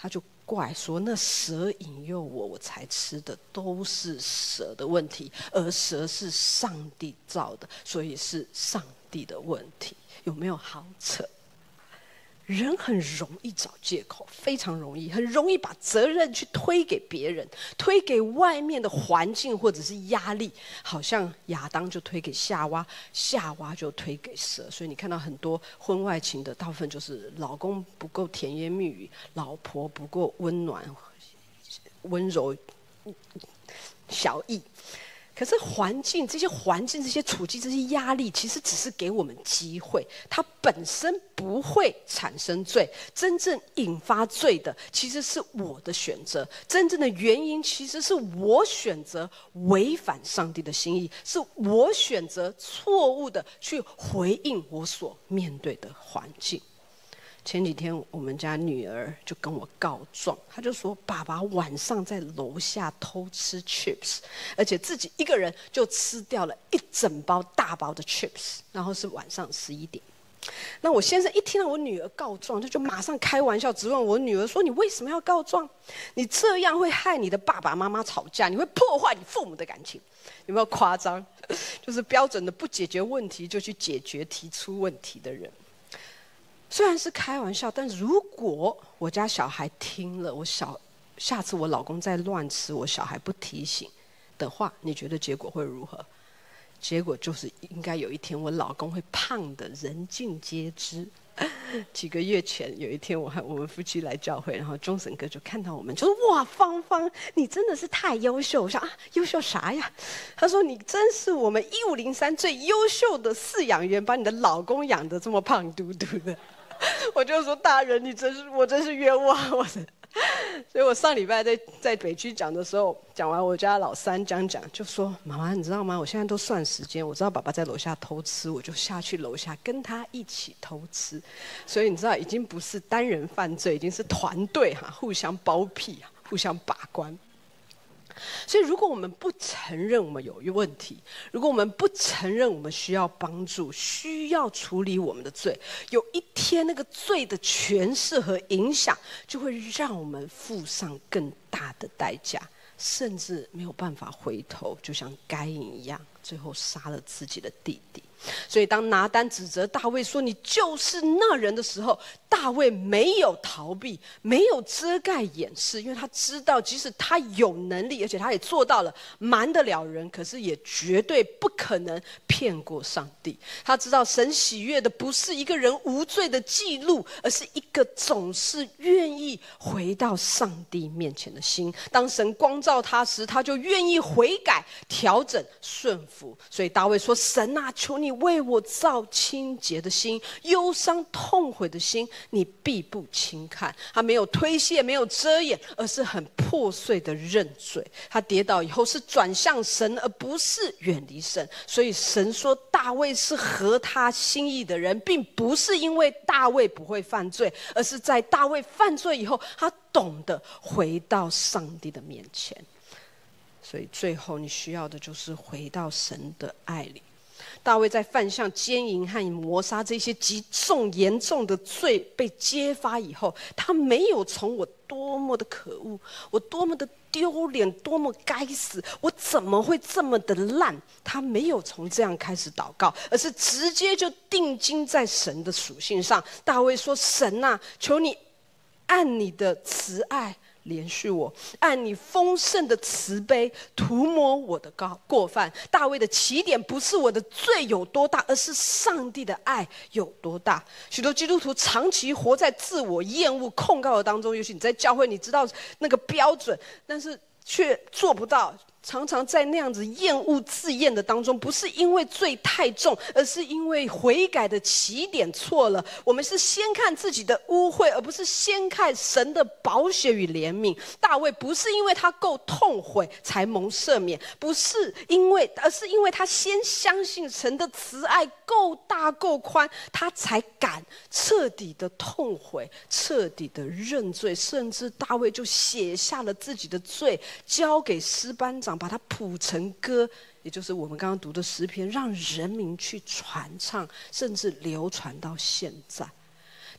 怪说那蛇引诱我，我才吃的，都是蛇的问题，而蛇是上帝造的，所以是上帝的问题。有没有好扯？人很容易找借口，非常容易，很容易把责任去推给别人，推给外面的环境或者是压力，好像亚当就推给夏娃，夏娃就推给蛇。所以你看到很多婚外情的，大部分就是老公不够甜言蜜语，老婆不够温暖、温柔、小意。可是这些环境、这些处境、这些压力，其实只是给我们机会，它本身不会产生罪。真正引发罪的，其实是我的选择。真正的原因，其实是我选择违反上帝的心意，是我选择错误的去回应我所面对的环境。前几天我们家女儿就跟我告状，她就说爸爸晚上在楼下偷吃 chips， 而且自己一个人就吃掉了一整包大包的 chips， 然后是晚上11点。那我先生一听到我女儿告状，他就马上开玩笑质问我女儿说：“你为什么要告状？你这样会害你的爸爸妈妈吵架，你会破坏你父母的感情。”有没有夸张？就是标准的不解决问题就去解决提出问题的人。虽然是开玩笑，但如果我家小孩听了，下次我老公再乱吃，我小孩不提醒的话，你觉得结果会如何？结果就是应该有一天我老公会胖的人尽皆知。几个月前有一天，我们夫妻来教会，然后钟神哥就看到我们，就说：“哇，芳芳，你真的是太优秀！”我说：“啊，优秀啥呀？”他说：“你真是我们1503最优秀的饲养员，把你的老公养得这么胖嘟嘟的。”我就说：“大人，我真是冤枉我。”所以我上礼拜在北区讲的时候，讲完我家老三讲，就说：“妈妈，你知道吗？我现在都算时间，我知道爸爸在楼下偷吃，我就下去楼下跟他一起偷吃。所以你知道，已经不是单人犯罪，已经是团队互相包庇互相把关。”所以如果我们不承认我们有问题，如果我们不承认我们需要帮助，需要处理我们的罪，有一天那个罪的诠释和影响就会让我们付上更大的代价，甚至没有办法回头，就像该隐一样，最后杀了自己的弟弟。所以当拿单指责大卫说你就是那人的时候，大卫没有逃避，没有遮盖掩饰，因为他知道即使他有能力，而且他也做到了瞒得了人，可是也绝对不可能骗过上帝。他知道神喜悦的不是一个人无罪的记录，而是一个总是愿意回到上帝面前的心。当神光照他时，他就愿意悔改、调整、顺服。所以大卫说：“神啊，求你为我造清洁的心，忧伤痛悔的心，你必不轻看。”他没有推卸，没有遮掩，而是很破碎的认罪。他跌倒以后是转向神，而不是远离神。所以神说大卫是合他心意的人，并不是因为大卫不会犯罪，而是在大卫犯罪以后，他懂得回到上帝的面前。所以最后你需要的就是回到神的爱里。大卫在犯下奸淫和谋杀这些极重严重的罪被揭发以后，他没有从我多么的可恶，我多么的丢脸，多么该死，我怎么会这么的烂，他没有从这样开始祷告，而是直接就定睛在神的属性上。大卫说：“神啊，求你按你的慈爱怜恤我，按你丰盛的慈悲涂抹我的过犯。”大卫的起点不是我的罪有多大，而是上帝的爱有多大。许多基督徒长期活在自我厌恶控告的当中，尤其你在教会，你知道那个标准，但是却做不到。常常在那样子厌恶自厌的当中，不是因为罪太重，而是因为悔改的起点错了。我们是先看自己的污秽，而不是先看神的宝血与怜悯。大卫不是因为他够痛悔才蒙赦免，而是因为他先相信神的慈爱够大够宽，他才敢彻底的痛悔，彻底的认罪。甚至大卫就写下了自己的罪，交给诗班长，把它谱成歌，也就是我们刚刚读的诗篇，让人民去传唱，甚至流传到现在。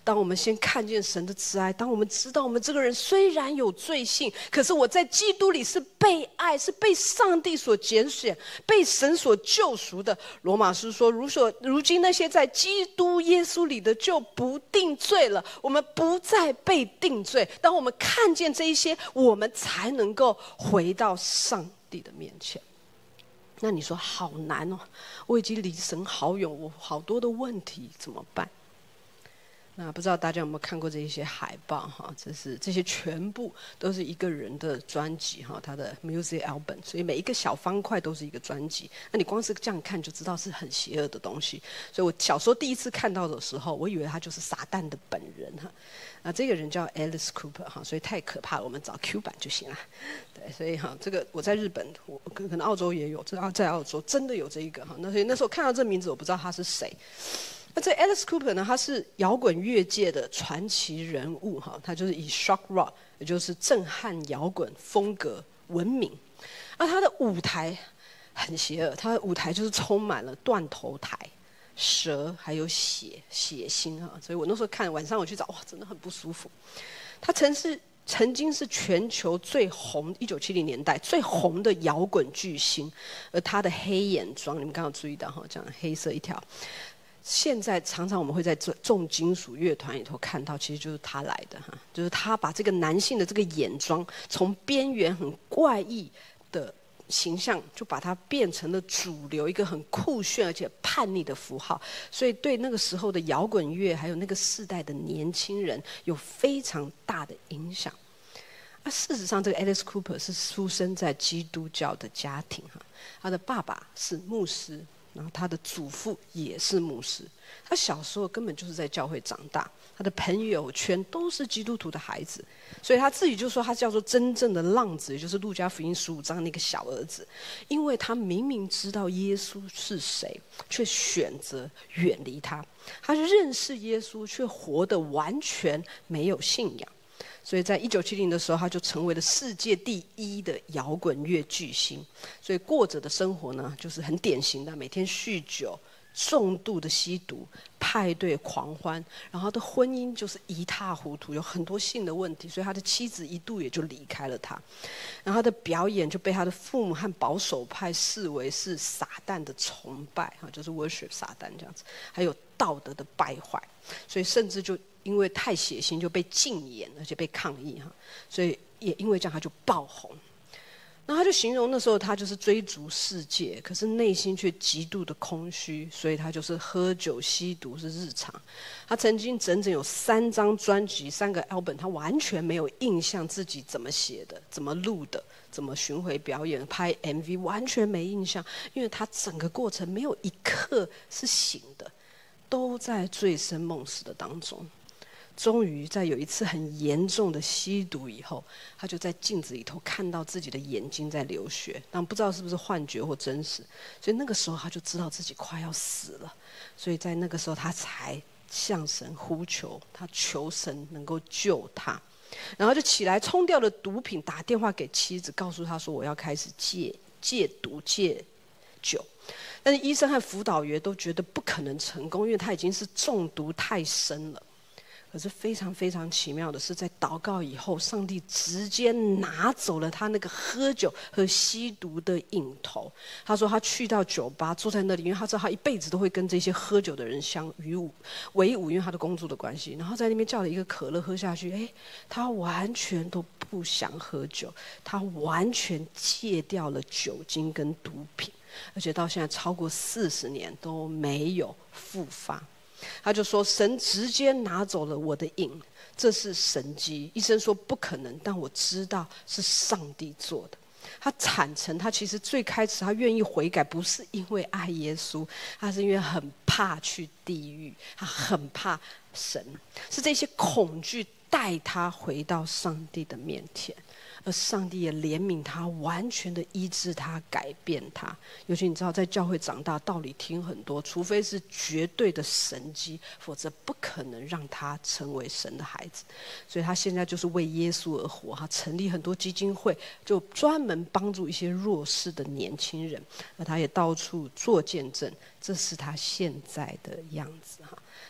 当我们先看见神的慈爱，当我们知道我们这个人虽然有罪性，可是我在基督里是被爱，是被上帝所拣选，被神所救赎的。罗马书说，如今那些在基督耶稣里的就不定罪了，我们不再被定罪。当我们看见这一些，我们才能够回到上帝的面前。那你说好难哦，我已经离神好远，我好多的问题怎么办？那不知道大家有没有看过这些海报哈？这些全部都是一个人的专辑哈，他的 music album， 所以每一个小方块都是一个专辑。那你光是这样看就知道是很邪恶的东西。所以我小时候第一次看到的时候，我以为他就是撒旦的本人哈。那这个人叫 Alice Cooper 哈，所以太可怕了，我们找 Q 版就行了。对，所以哈，这个我在日本，我可能澳洲也有，在澳洲真的有这一个哈。那所以那时候看到这名字，我不知道他是谁。那这 Alice Cooper 呢？他是摇滚乐界的传奇人物哈，他就是以 shock rock， 也就是震撼摇滚风格闻名。而他的舞台很邪恶，他的舞台就是充满了断头台、蛇还有血腥哈。所以我那时候看晚上我去找，哇，真的很不舒服。他曾经是全球最红1970年代最红的摇滚巨星，而他的黑眼妆，你们刚刚有注意到哈，这样黑色一条。现在常常我们会在重金属乐团里头看到，其实就是他来的哈，就是他把这个男性的这个眼妆从边缘很怪异的形象，就把它变成了主流，一个很酷炫而且叛逆的符号，所以对那个时候的摇滚乐还有那个世代的年轻人有非常大的影响。事实上，这个 Alice Cooper 是出生在基督教的家庭哈，他的爸爸是牧师。然后他的祖父也是牧师，他小时候根本就是在教会长大，他的朋友圈都是基督徒的孩子，所以他自己就说他叫做真正的浪子，也就是路加福音15章那个小儿子，因为他明明知道耶稣是谁，却选择远离他，他认识耶稣，却活得完全没有信仰。所以在1970的时候，他就成为了世界第一的摇滚乐巨星。所以过着的生活呢，就是很典型的，每天酗酒、重度的吸毒、派对狂欢，然后他的婚姻就是一塌糊涂，有很多性的问题，所以他的妻子一度也就离开了他。然后他的表演就被他的父母和保守派视为是撒旦的崇拜，就是 worship 撒旦这样子，还有道德的败坏，所以甚至就因为太血腥就被禁演，而且被抗议哈，所以也因为这样他就爆红。那他就形容那时候他就是追逐世界，可是内心却极度的空虚，所以他就是喝酒吸毒是日常。他曾经整整有3张专辑、3个 album， 他完全没有印象自己怎么写的、怎么录的、怎么巡回表演、拍 MV， 完全没印象，因为他整个过程没有一刻是醒的，都在醉生梦死的当中。终于在有一次很严重的吸毒以后，他就在镜子里头看到自己的眼睛在流血，但不知道是不是幻觉或真实，所以那个时候他就知道自己快要死了，所以在那个时候他才向神呼求，他求神能够救他，然后就起来冲掉了毒品，打电话给妻子，告诉他说我要开始戒毒戒酒。但是医生和辅导员都觉得不可能成功，因为他已经是中毒太深了。可是非常非常奇妙的是，在祷告以后，上帝直接拿走了他那个喝酒和吸毒的瘾头。他说他去到酒吧坐在那里，因为他知道他一辈子都会跟这些喝酒的人为伍，因为他的工作的关系。然后在那边叫了一个可乐喝下去，他完全都不想喝酒，他完全戒掉了酒精跟毒品，而且到现在超过40年都没有复发。他就说神直接拿走了我的瘾，这是神迹。医生说不可能，但我知道是上帝做的。他坦诚，他其实最开始他愿意悔改，不是因为爱耶稣，他是因为很怕去地狱，他很怕神，是这些恐惧带他回到上帝的面前。而上帝也怜悯他，完全的医治他，改变他。尤其你知道，在教会长大，道理听很多，除非是绝对的神迹，否则不可能让他成为神的孩子。所以他现在就是为耶稣而活，他成立很多基金会，就专门帮助一些弱势的年轻人。而他也到处做见证，这是他现在的样子哈。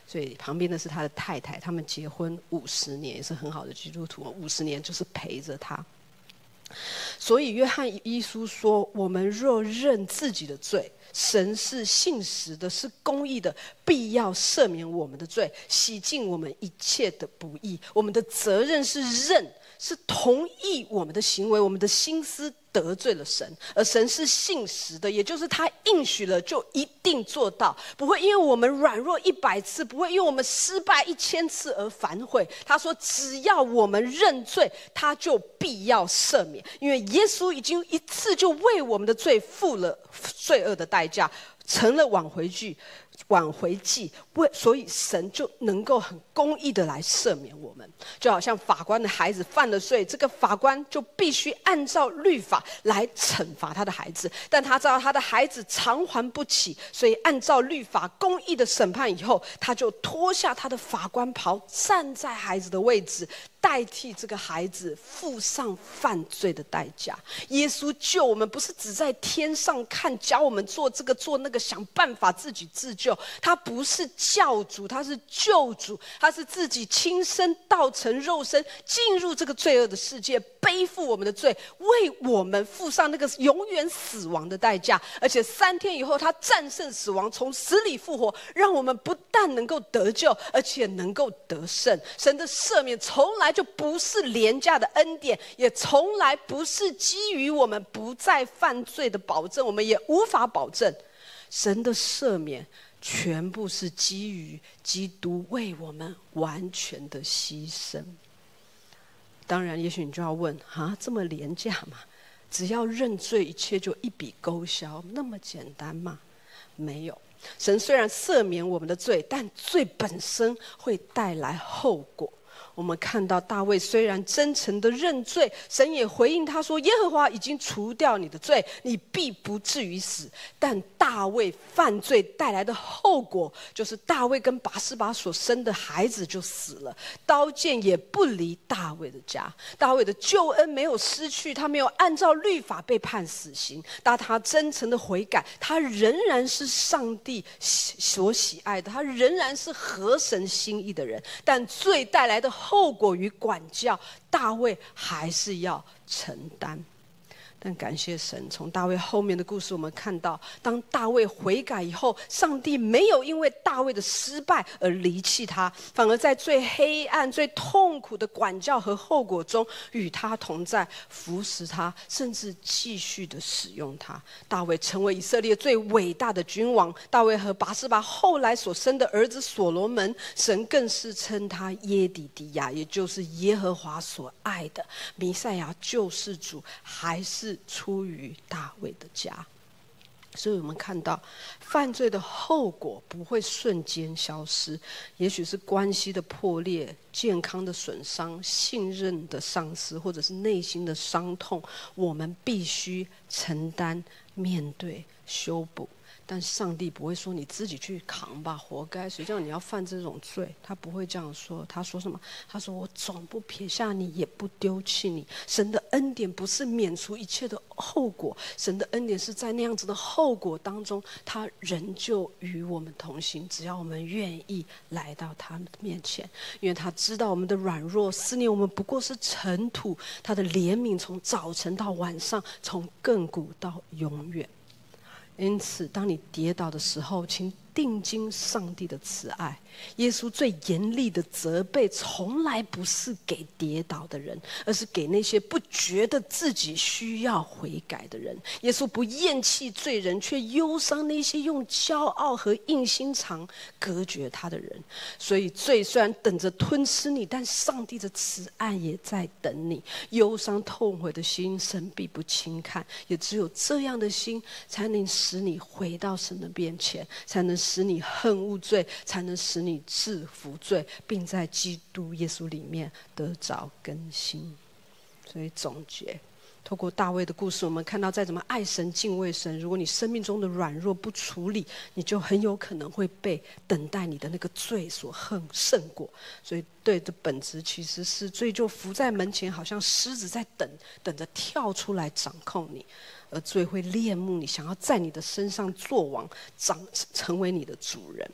所以旁边的是他的太太，他们结婚50年，也是很好的基督徒，50年就是陪着他。所以约翰一书说，我们若认自己的罪，神是信实的，是公义的，必要赦免我们的罪，洗净我们一切的不义。我们的责任是认，是同意我们的行为，我们的心思得罪了神，而神是信实的，也就是他应许了就一定做到，不会因为我们软弱100次，不会因为我们失败1000次而反悔。他说只要我们认罪，他就必要赦免，因为耶稣已经一次就为我们的罪付了罪恶的代价，成了挽回祭，所以神就能够很公义的来赦免我们。就好像法官的孩子犯了罪，这个法官就必须按照律法来惩罚他的孩子，但他知道他的孩子偿还不起，所以按照律法公义的审判以后，他就脱下他的法官袍，站在孩子的位置，代替这个孩子付上犯罪的代价。耶稣救我们不是只在天上看，教我们做这个做那个，想办法自己自救。他不是教主，他是救主，他是自己亲身道成肉身，进入这个罪恶的世界，背负我们的罪，为我们付上那个永远死亡的代价。而且3天以后，他战胜死亡，从死里复活，让我们不但能够得救，而且能够得胜。神的赦免从来就不是廉价的恩典，也从来不是基于我们不再犯罪的保证，我们也无法保证。神的赦免全部是基于基督为我们完全的牺牲。当然也许你就要问，这么廉价吗？只要认罪，一切就一笔勾销，那么简单吗？没有。神虽然赦免我们的罪，但罪本身会带来后果。我们看到大卫虽然真诚的认罪，神也回应他说，耶和华已经除掉你的罪，你必不至于死。但大卫犯罪带来的后果，就是大卫跟拔示巴所生的孩子就死了，刀剑也不离大卫的家。大卫的救恩没有失去，他没有按照律法被判死刑，但他真诚的悔改，他仍然是上帝所喜爱的，他仍然是合神心意的人。但罪带来的后果与管教，大卫还是要承担。但感谢神，从大卫后面的故事我们看到，当大卫悔改以后，上帝没有因为大卫的失败而离弃他，反而在最黑暗最痛苦的管教和后果中与他同在，扶持他，甚至继续的使用他。大卫成为以色列最伟大的君王。大卫和拔示巴后来所生的儿子所罗门，神更是称他耶底迪亚，也就是耶和华所爱的弥赛亚救世主，还是出于大卫的家。所以我们看到犯罪的后果不会瞬间消失，也许是关系的破裂、健康的损伤、信任的丧失，或者是内心的伤痛，我们必须承担、面对、修补。但上帝不会说你自己去扛吧，活该，谁叫你要犯这种罪？他不会这样说。他说什么？他说我总不撇下你，也不丢弃你。神的恩典不是免除一切的后果，神的恩典是在那样子的后果当中，他仍旧与我们同行，只要我们愿意来到他的面前。因为他知道我们的软弱，思念我们不过是尘土，他的怜悯从早晨到晚上，从亘古到永远。因此当你跌倒的时候，请定睛上帝的慈爱。耶稣最严厉的责备从来不是给跌倒的人，而是给那些不觉得自己需要悔改的人。耶稣不厌弃罪人，却忧伤那些用骄傲和硬心肠隔绝他的人。所以罪虽然等着吞吃你，但上帝的慈爱也在等你。忧伤痛悔的心，神必不轻看。也只有这样的心，才能使你回到神的面前，才能使你恨恶罪，才能使你制服罪，并在基督耶稣里面得着更新。所以总结，透过大卫的故事，我们看到再怎么爱神敬畏神，如果你生命中的软弱不处理，你就很有可能会被等待你的那个罪所胜过。所以对的本质其实是罪就伏在门前，好像狮子在等着跳出来掌控你，而罪会恋慕你，想要在你的身上作王，成为你的主人。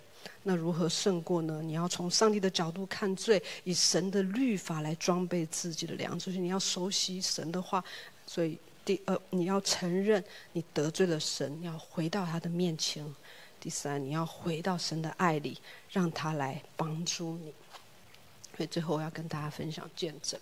那如何胜过呢？你要从上帝的角度看罪，以神的律法来装备自己的良知，就是你要熟悉神的话。所以第二，你要承认你得罪了神，要回到他的面前。第三，你要回到神的爱里，让他来帮助你。所以最后我要跟大家分享见证，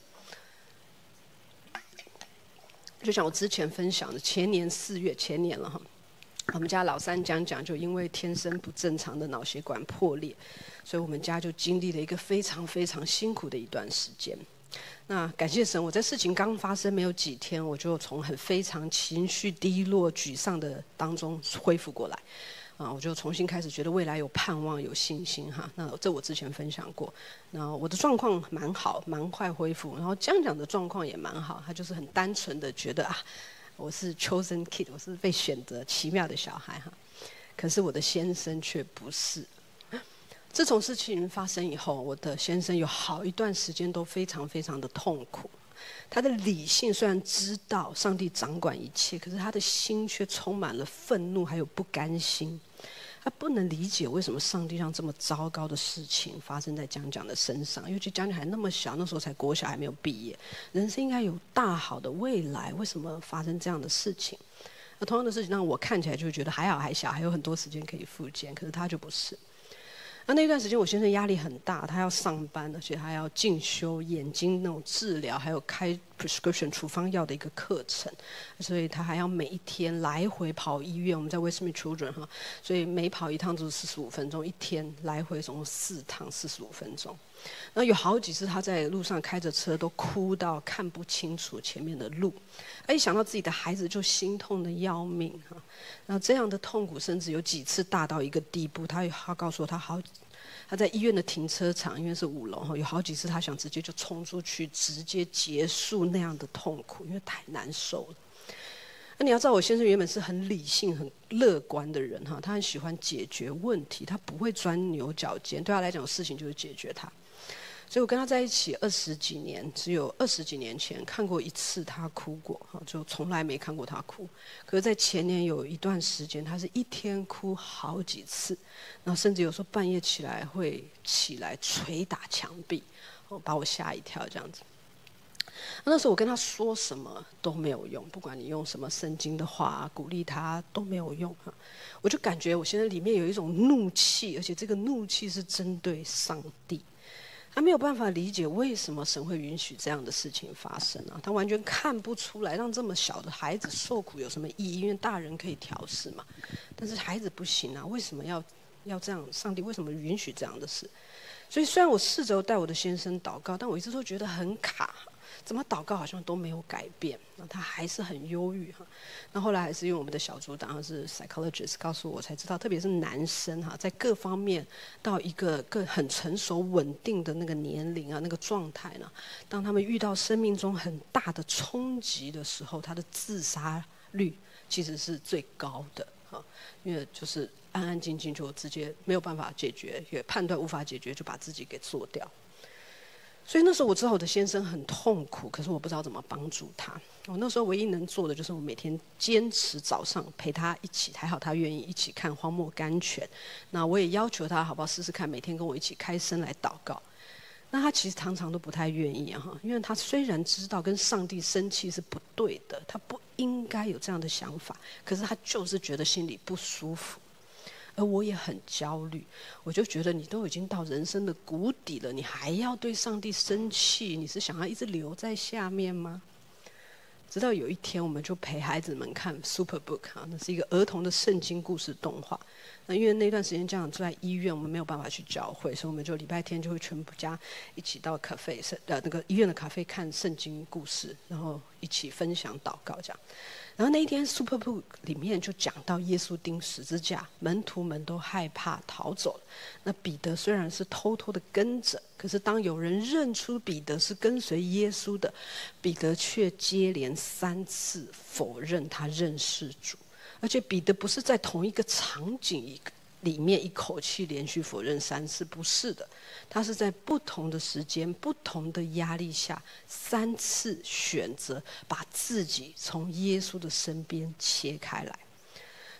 就像我之前分享的，前年4月，前年了哈，我们家老三讲就因为天生不正常的脑血管破裂，所以我们家就经历了一个非常非常辛苦的一段时间。那感谢神，我在事情刚发生没有几天，我就从非常情绪低落、沮丧的当中恢复过来。我就重新开始觉得未来有盼望、有信心哈。那这我之前分享过。那我的状况蛮好，蛮快恢复。然后江讲的状况也蛮好，他就是很单纯的觉得我是 chosen kid， 我是被选择奇妙的小孩哈。可是我的先生却不是。自从事情发生以后，我的先生有好一段时间都非常非常的痛苦。他的理性虽然知道上帝掌管一切，可是他的心却充满了愤怒还有不甘心。他不能理解为什么上帝让这么糟糕的事情发生在江江的身上，尤其江江还那么小，那时候才国小还没有毕业，人生应该有大好的未来，为什么发生这样的事情？同样的事情让我看起来就会觉得还好还小，还有很多时间可以复健，可是他就不是。那段时间我先生压力很大，他要上班，而且他要进修眼睛那种治疗，还有开 prescription 处方药的一个课程，所以他还要每一天来回跑医院。我们在 Westmead Children 哈，所以每跑一趟就是45分钟，一天来回总共4趟45分钟。那有好几次他在路上开着车都哭到看不清楚前面的路，一想到自己的孩子就心痛的要命哈。然后这样的痛苦甚至有几次大到一个地步，他告诉我他在医院的停车场，因为是5楼，有好几次他想直接就冲出去，直接结束那样的痛苦，因为太难受了。那你要知道，我先生原本是很理性、很乐观的人哈，他很喜欢解决问题，他不会钻牛角尖，对他来讲，事情就是解决它。所以我跟他在一起20几年，只有20几年前看过一次他哭过，就从来没看过他哭。可是在前年有一段时间，他是一天哭好几次，然后甚至有时候半夜起来会起来捶打墙壁，把我吓一跳这样子。那时候我跟他说什么都没有用，不管你用什么圣经的话鼓励他都没有用。我就感觉我现在里面有一种怒气，而且这个怒气是针对上帝。他没有办法理解为什么神会允许这样的事情发生啊！他完全看不出来，让这么小的孩子受苦有什么意义？因为大人可以调试嘛，但是孩子不行啊！为什么要这样？上帝为什么允许这样的事？所以虽然我试着带我的先生祷告，但我一直都觉得很卡。怎么祷告好像都没有改变，他还是很忧郁哈。那后来还是因为我们的小组长是 psychologist 告诉我才知道，特别是男生哈，在各方面到一个很成熟稳定的那个年龄啊，那个状态呢，当他们遇到生命中很大的冲击的时候，他的自杀率其实是最高的哈，因为就是安安静静就直接没有办法解决，也判断无法解决，就把自己给做掉。所以那时候我知道我的先生很痛苦，可是我不知道怎么帮助他。我那时候唯一能做的就是我每天坚持早上陪他一起，还好他愿意一起看《荒漠甘泉》。那我也要求他好不好试试看，每天跟我一起开声来祷告。那他其实常常都不太愿意哈，因为他虽然知道跟上帝生气是不对的，他不应该有这样的想法，可是他就是觉得心里不舒服。而我也很焦虑，我就觉得你都已经到人生的谷底了，你还要对上帝生气？你是想要一直留在下面吗？直到有一天，我们就陪孩子们看 Superbook 啊，那是一个儿童的圣经故事动画。那因为那段时间家长住在医院，我们没有办法去教会，所以我们就礼拜天就会全部家一起到咖啡那个医院的咖啡看圣经故事，然后一起分享祷告这样。然后那一天 Superbook 里面就讲到耶稣钉十字架，门徒们都害怕逃走了。那彼得虽然是偷偷的跟着，可是当有人认出彼得是跟随耶稣的，彼得却接连3次否认他认识主。而且彼得不是在同一个场景里面一口气连续否认3次，不是的，他是在不同的时间、不同的压力下，3次选择把自己从耶稣的身边切开来。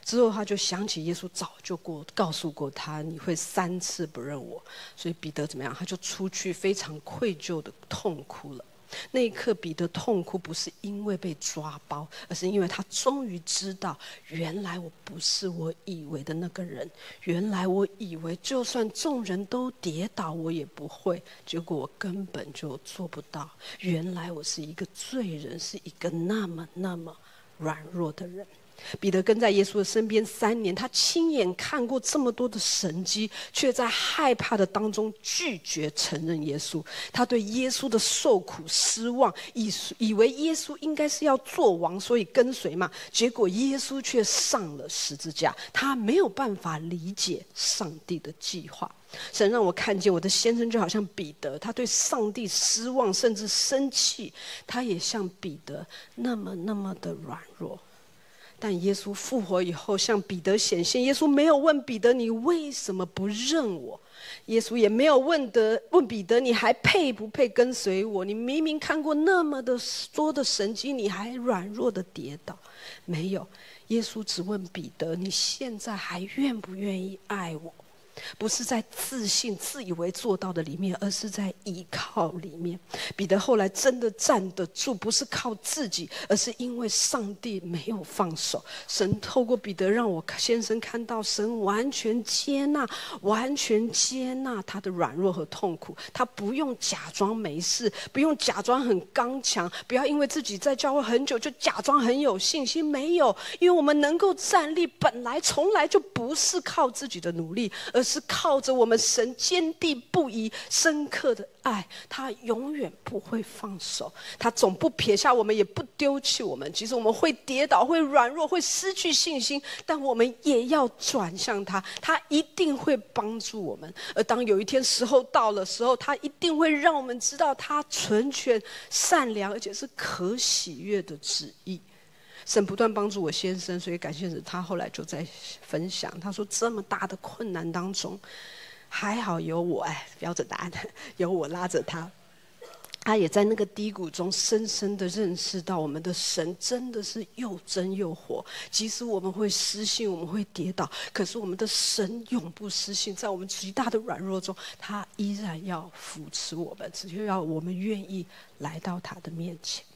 之后他就想起耶稣早就告诉过他，你会3次不认我。所以彼得怎么样？他就出去非常愧疚的痛哭了。那一刻彼得痛哭，不是因为被抓包，而是因为他终于知道，原来我不是我以为的那个人，原来我以为就算众人都跌倒我也不会，结果我根本就做不到。原来我是一个罪人，是一个那么软弱的人。彼得跟在耶稣的身边3年，他亲眼看过这么多的神迹，却在害怕的当中拒绝承认耶稣。他对耶稣的受苦失望，以为耶稣应该是要做王，所以跟随嘛。结果耶稣却上了十字架，他没有办法理解上帝的计划。神让我看见我的先生就好像彼得，他对上帝失望甚至生气，他也像彼得那么的软弱。但耶稣复活以后向彼得显现，耶稣没有问彼得你为什么不认我，耶稣也没有问彼得你还配不配跟随我，你明明看过那么多的神迹，你还软弱的跌倒。没有，耶稣只问彼得，你现在还愿不愿意爱我？不是在自信自以为做到的里面，而是在依靠里面。彼得后来真的站得住，不是靠自己，而是因为上帝没有放手。神透过彼得让我先生看到，神完全接纳他的软弱和痛苦。他不用假装没事，不用假装很刚强，不要因为自己在教会很久就假装很有信心。没有，因为我们能够站立，本来从来就不是靠自己的努力，而是靠着我们神坚定不移深刻的爱。他永远不会放手，他总不撇下我们，也不丢弃我们。即使我们会跌倒，会软弱，会失去信心，但我们也要转向他，他一定会帮助我们。而当有一天时候到了时候，他一定会让我们知道他纯全善良而且是可喜悦的旨意。神不断帮助我先生，所以感谢神，他后来就在分享，他说这么大的困难当中，还好有我，标准答案，有我拉着他。他也在那个低谷中深深的认识到，我们的神真的是又真又活。即使我们会失信，我们会跌倒，可是我们的神永不失信，在我们极大的软弱中，他依然要扶持我们，只要我们愿意来到他的面前。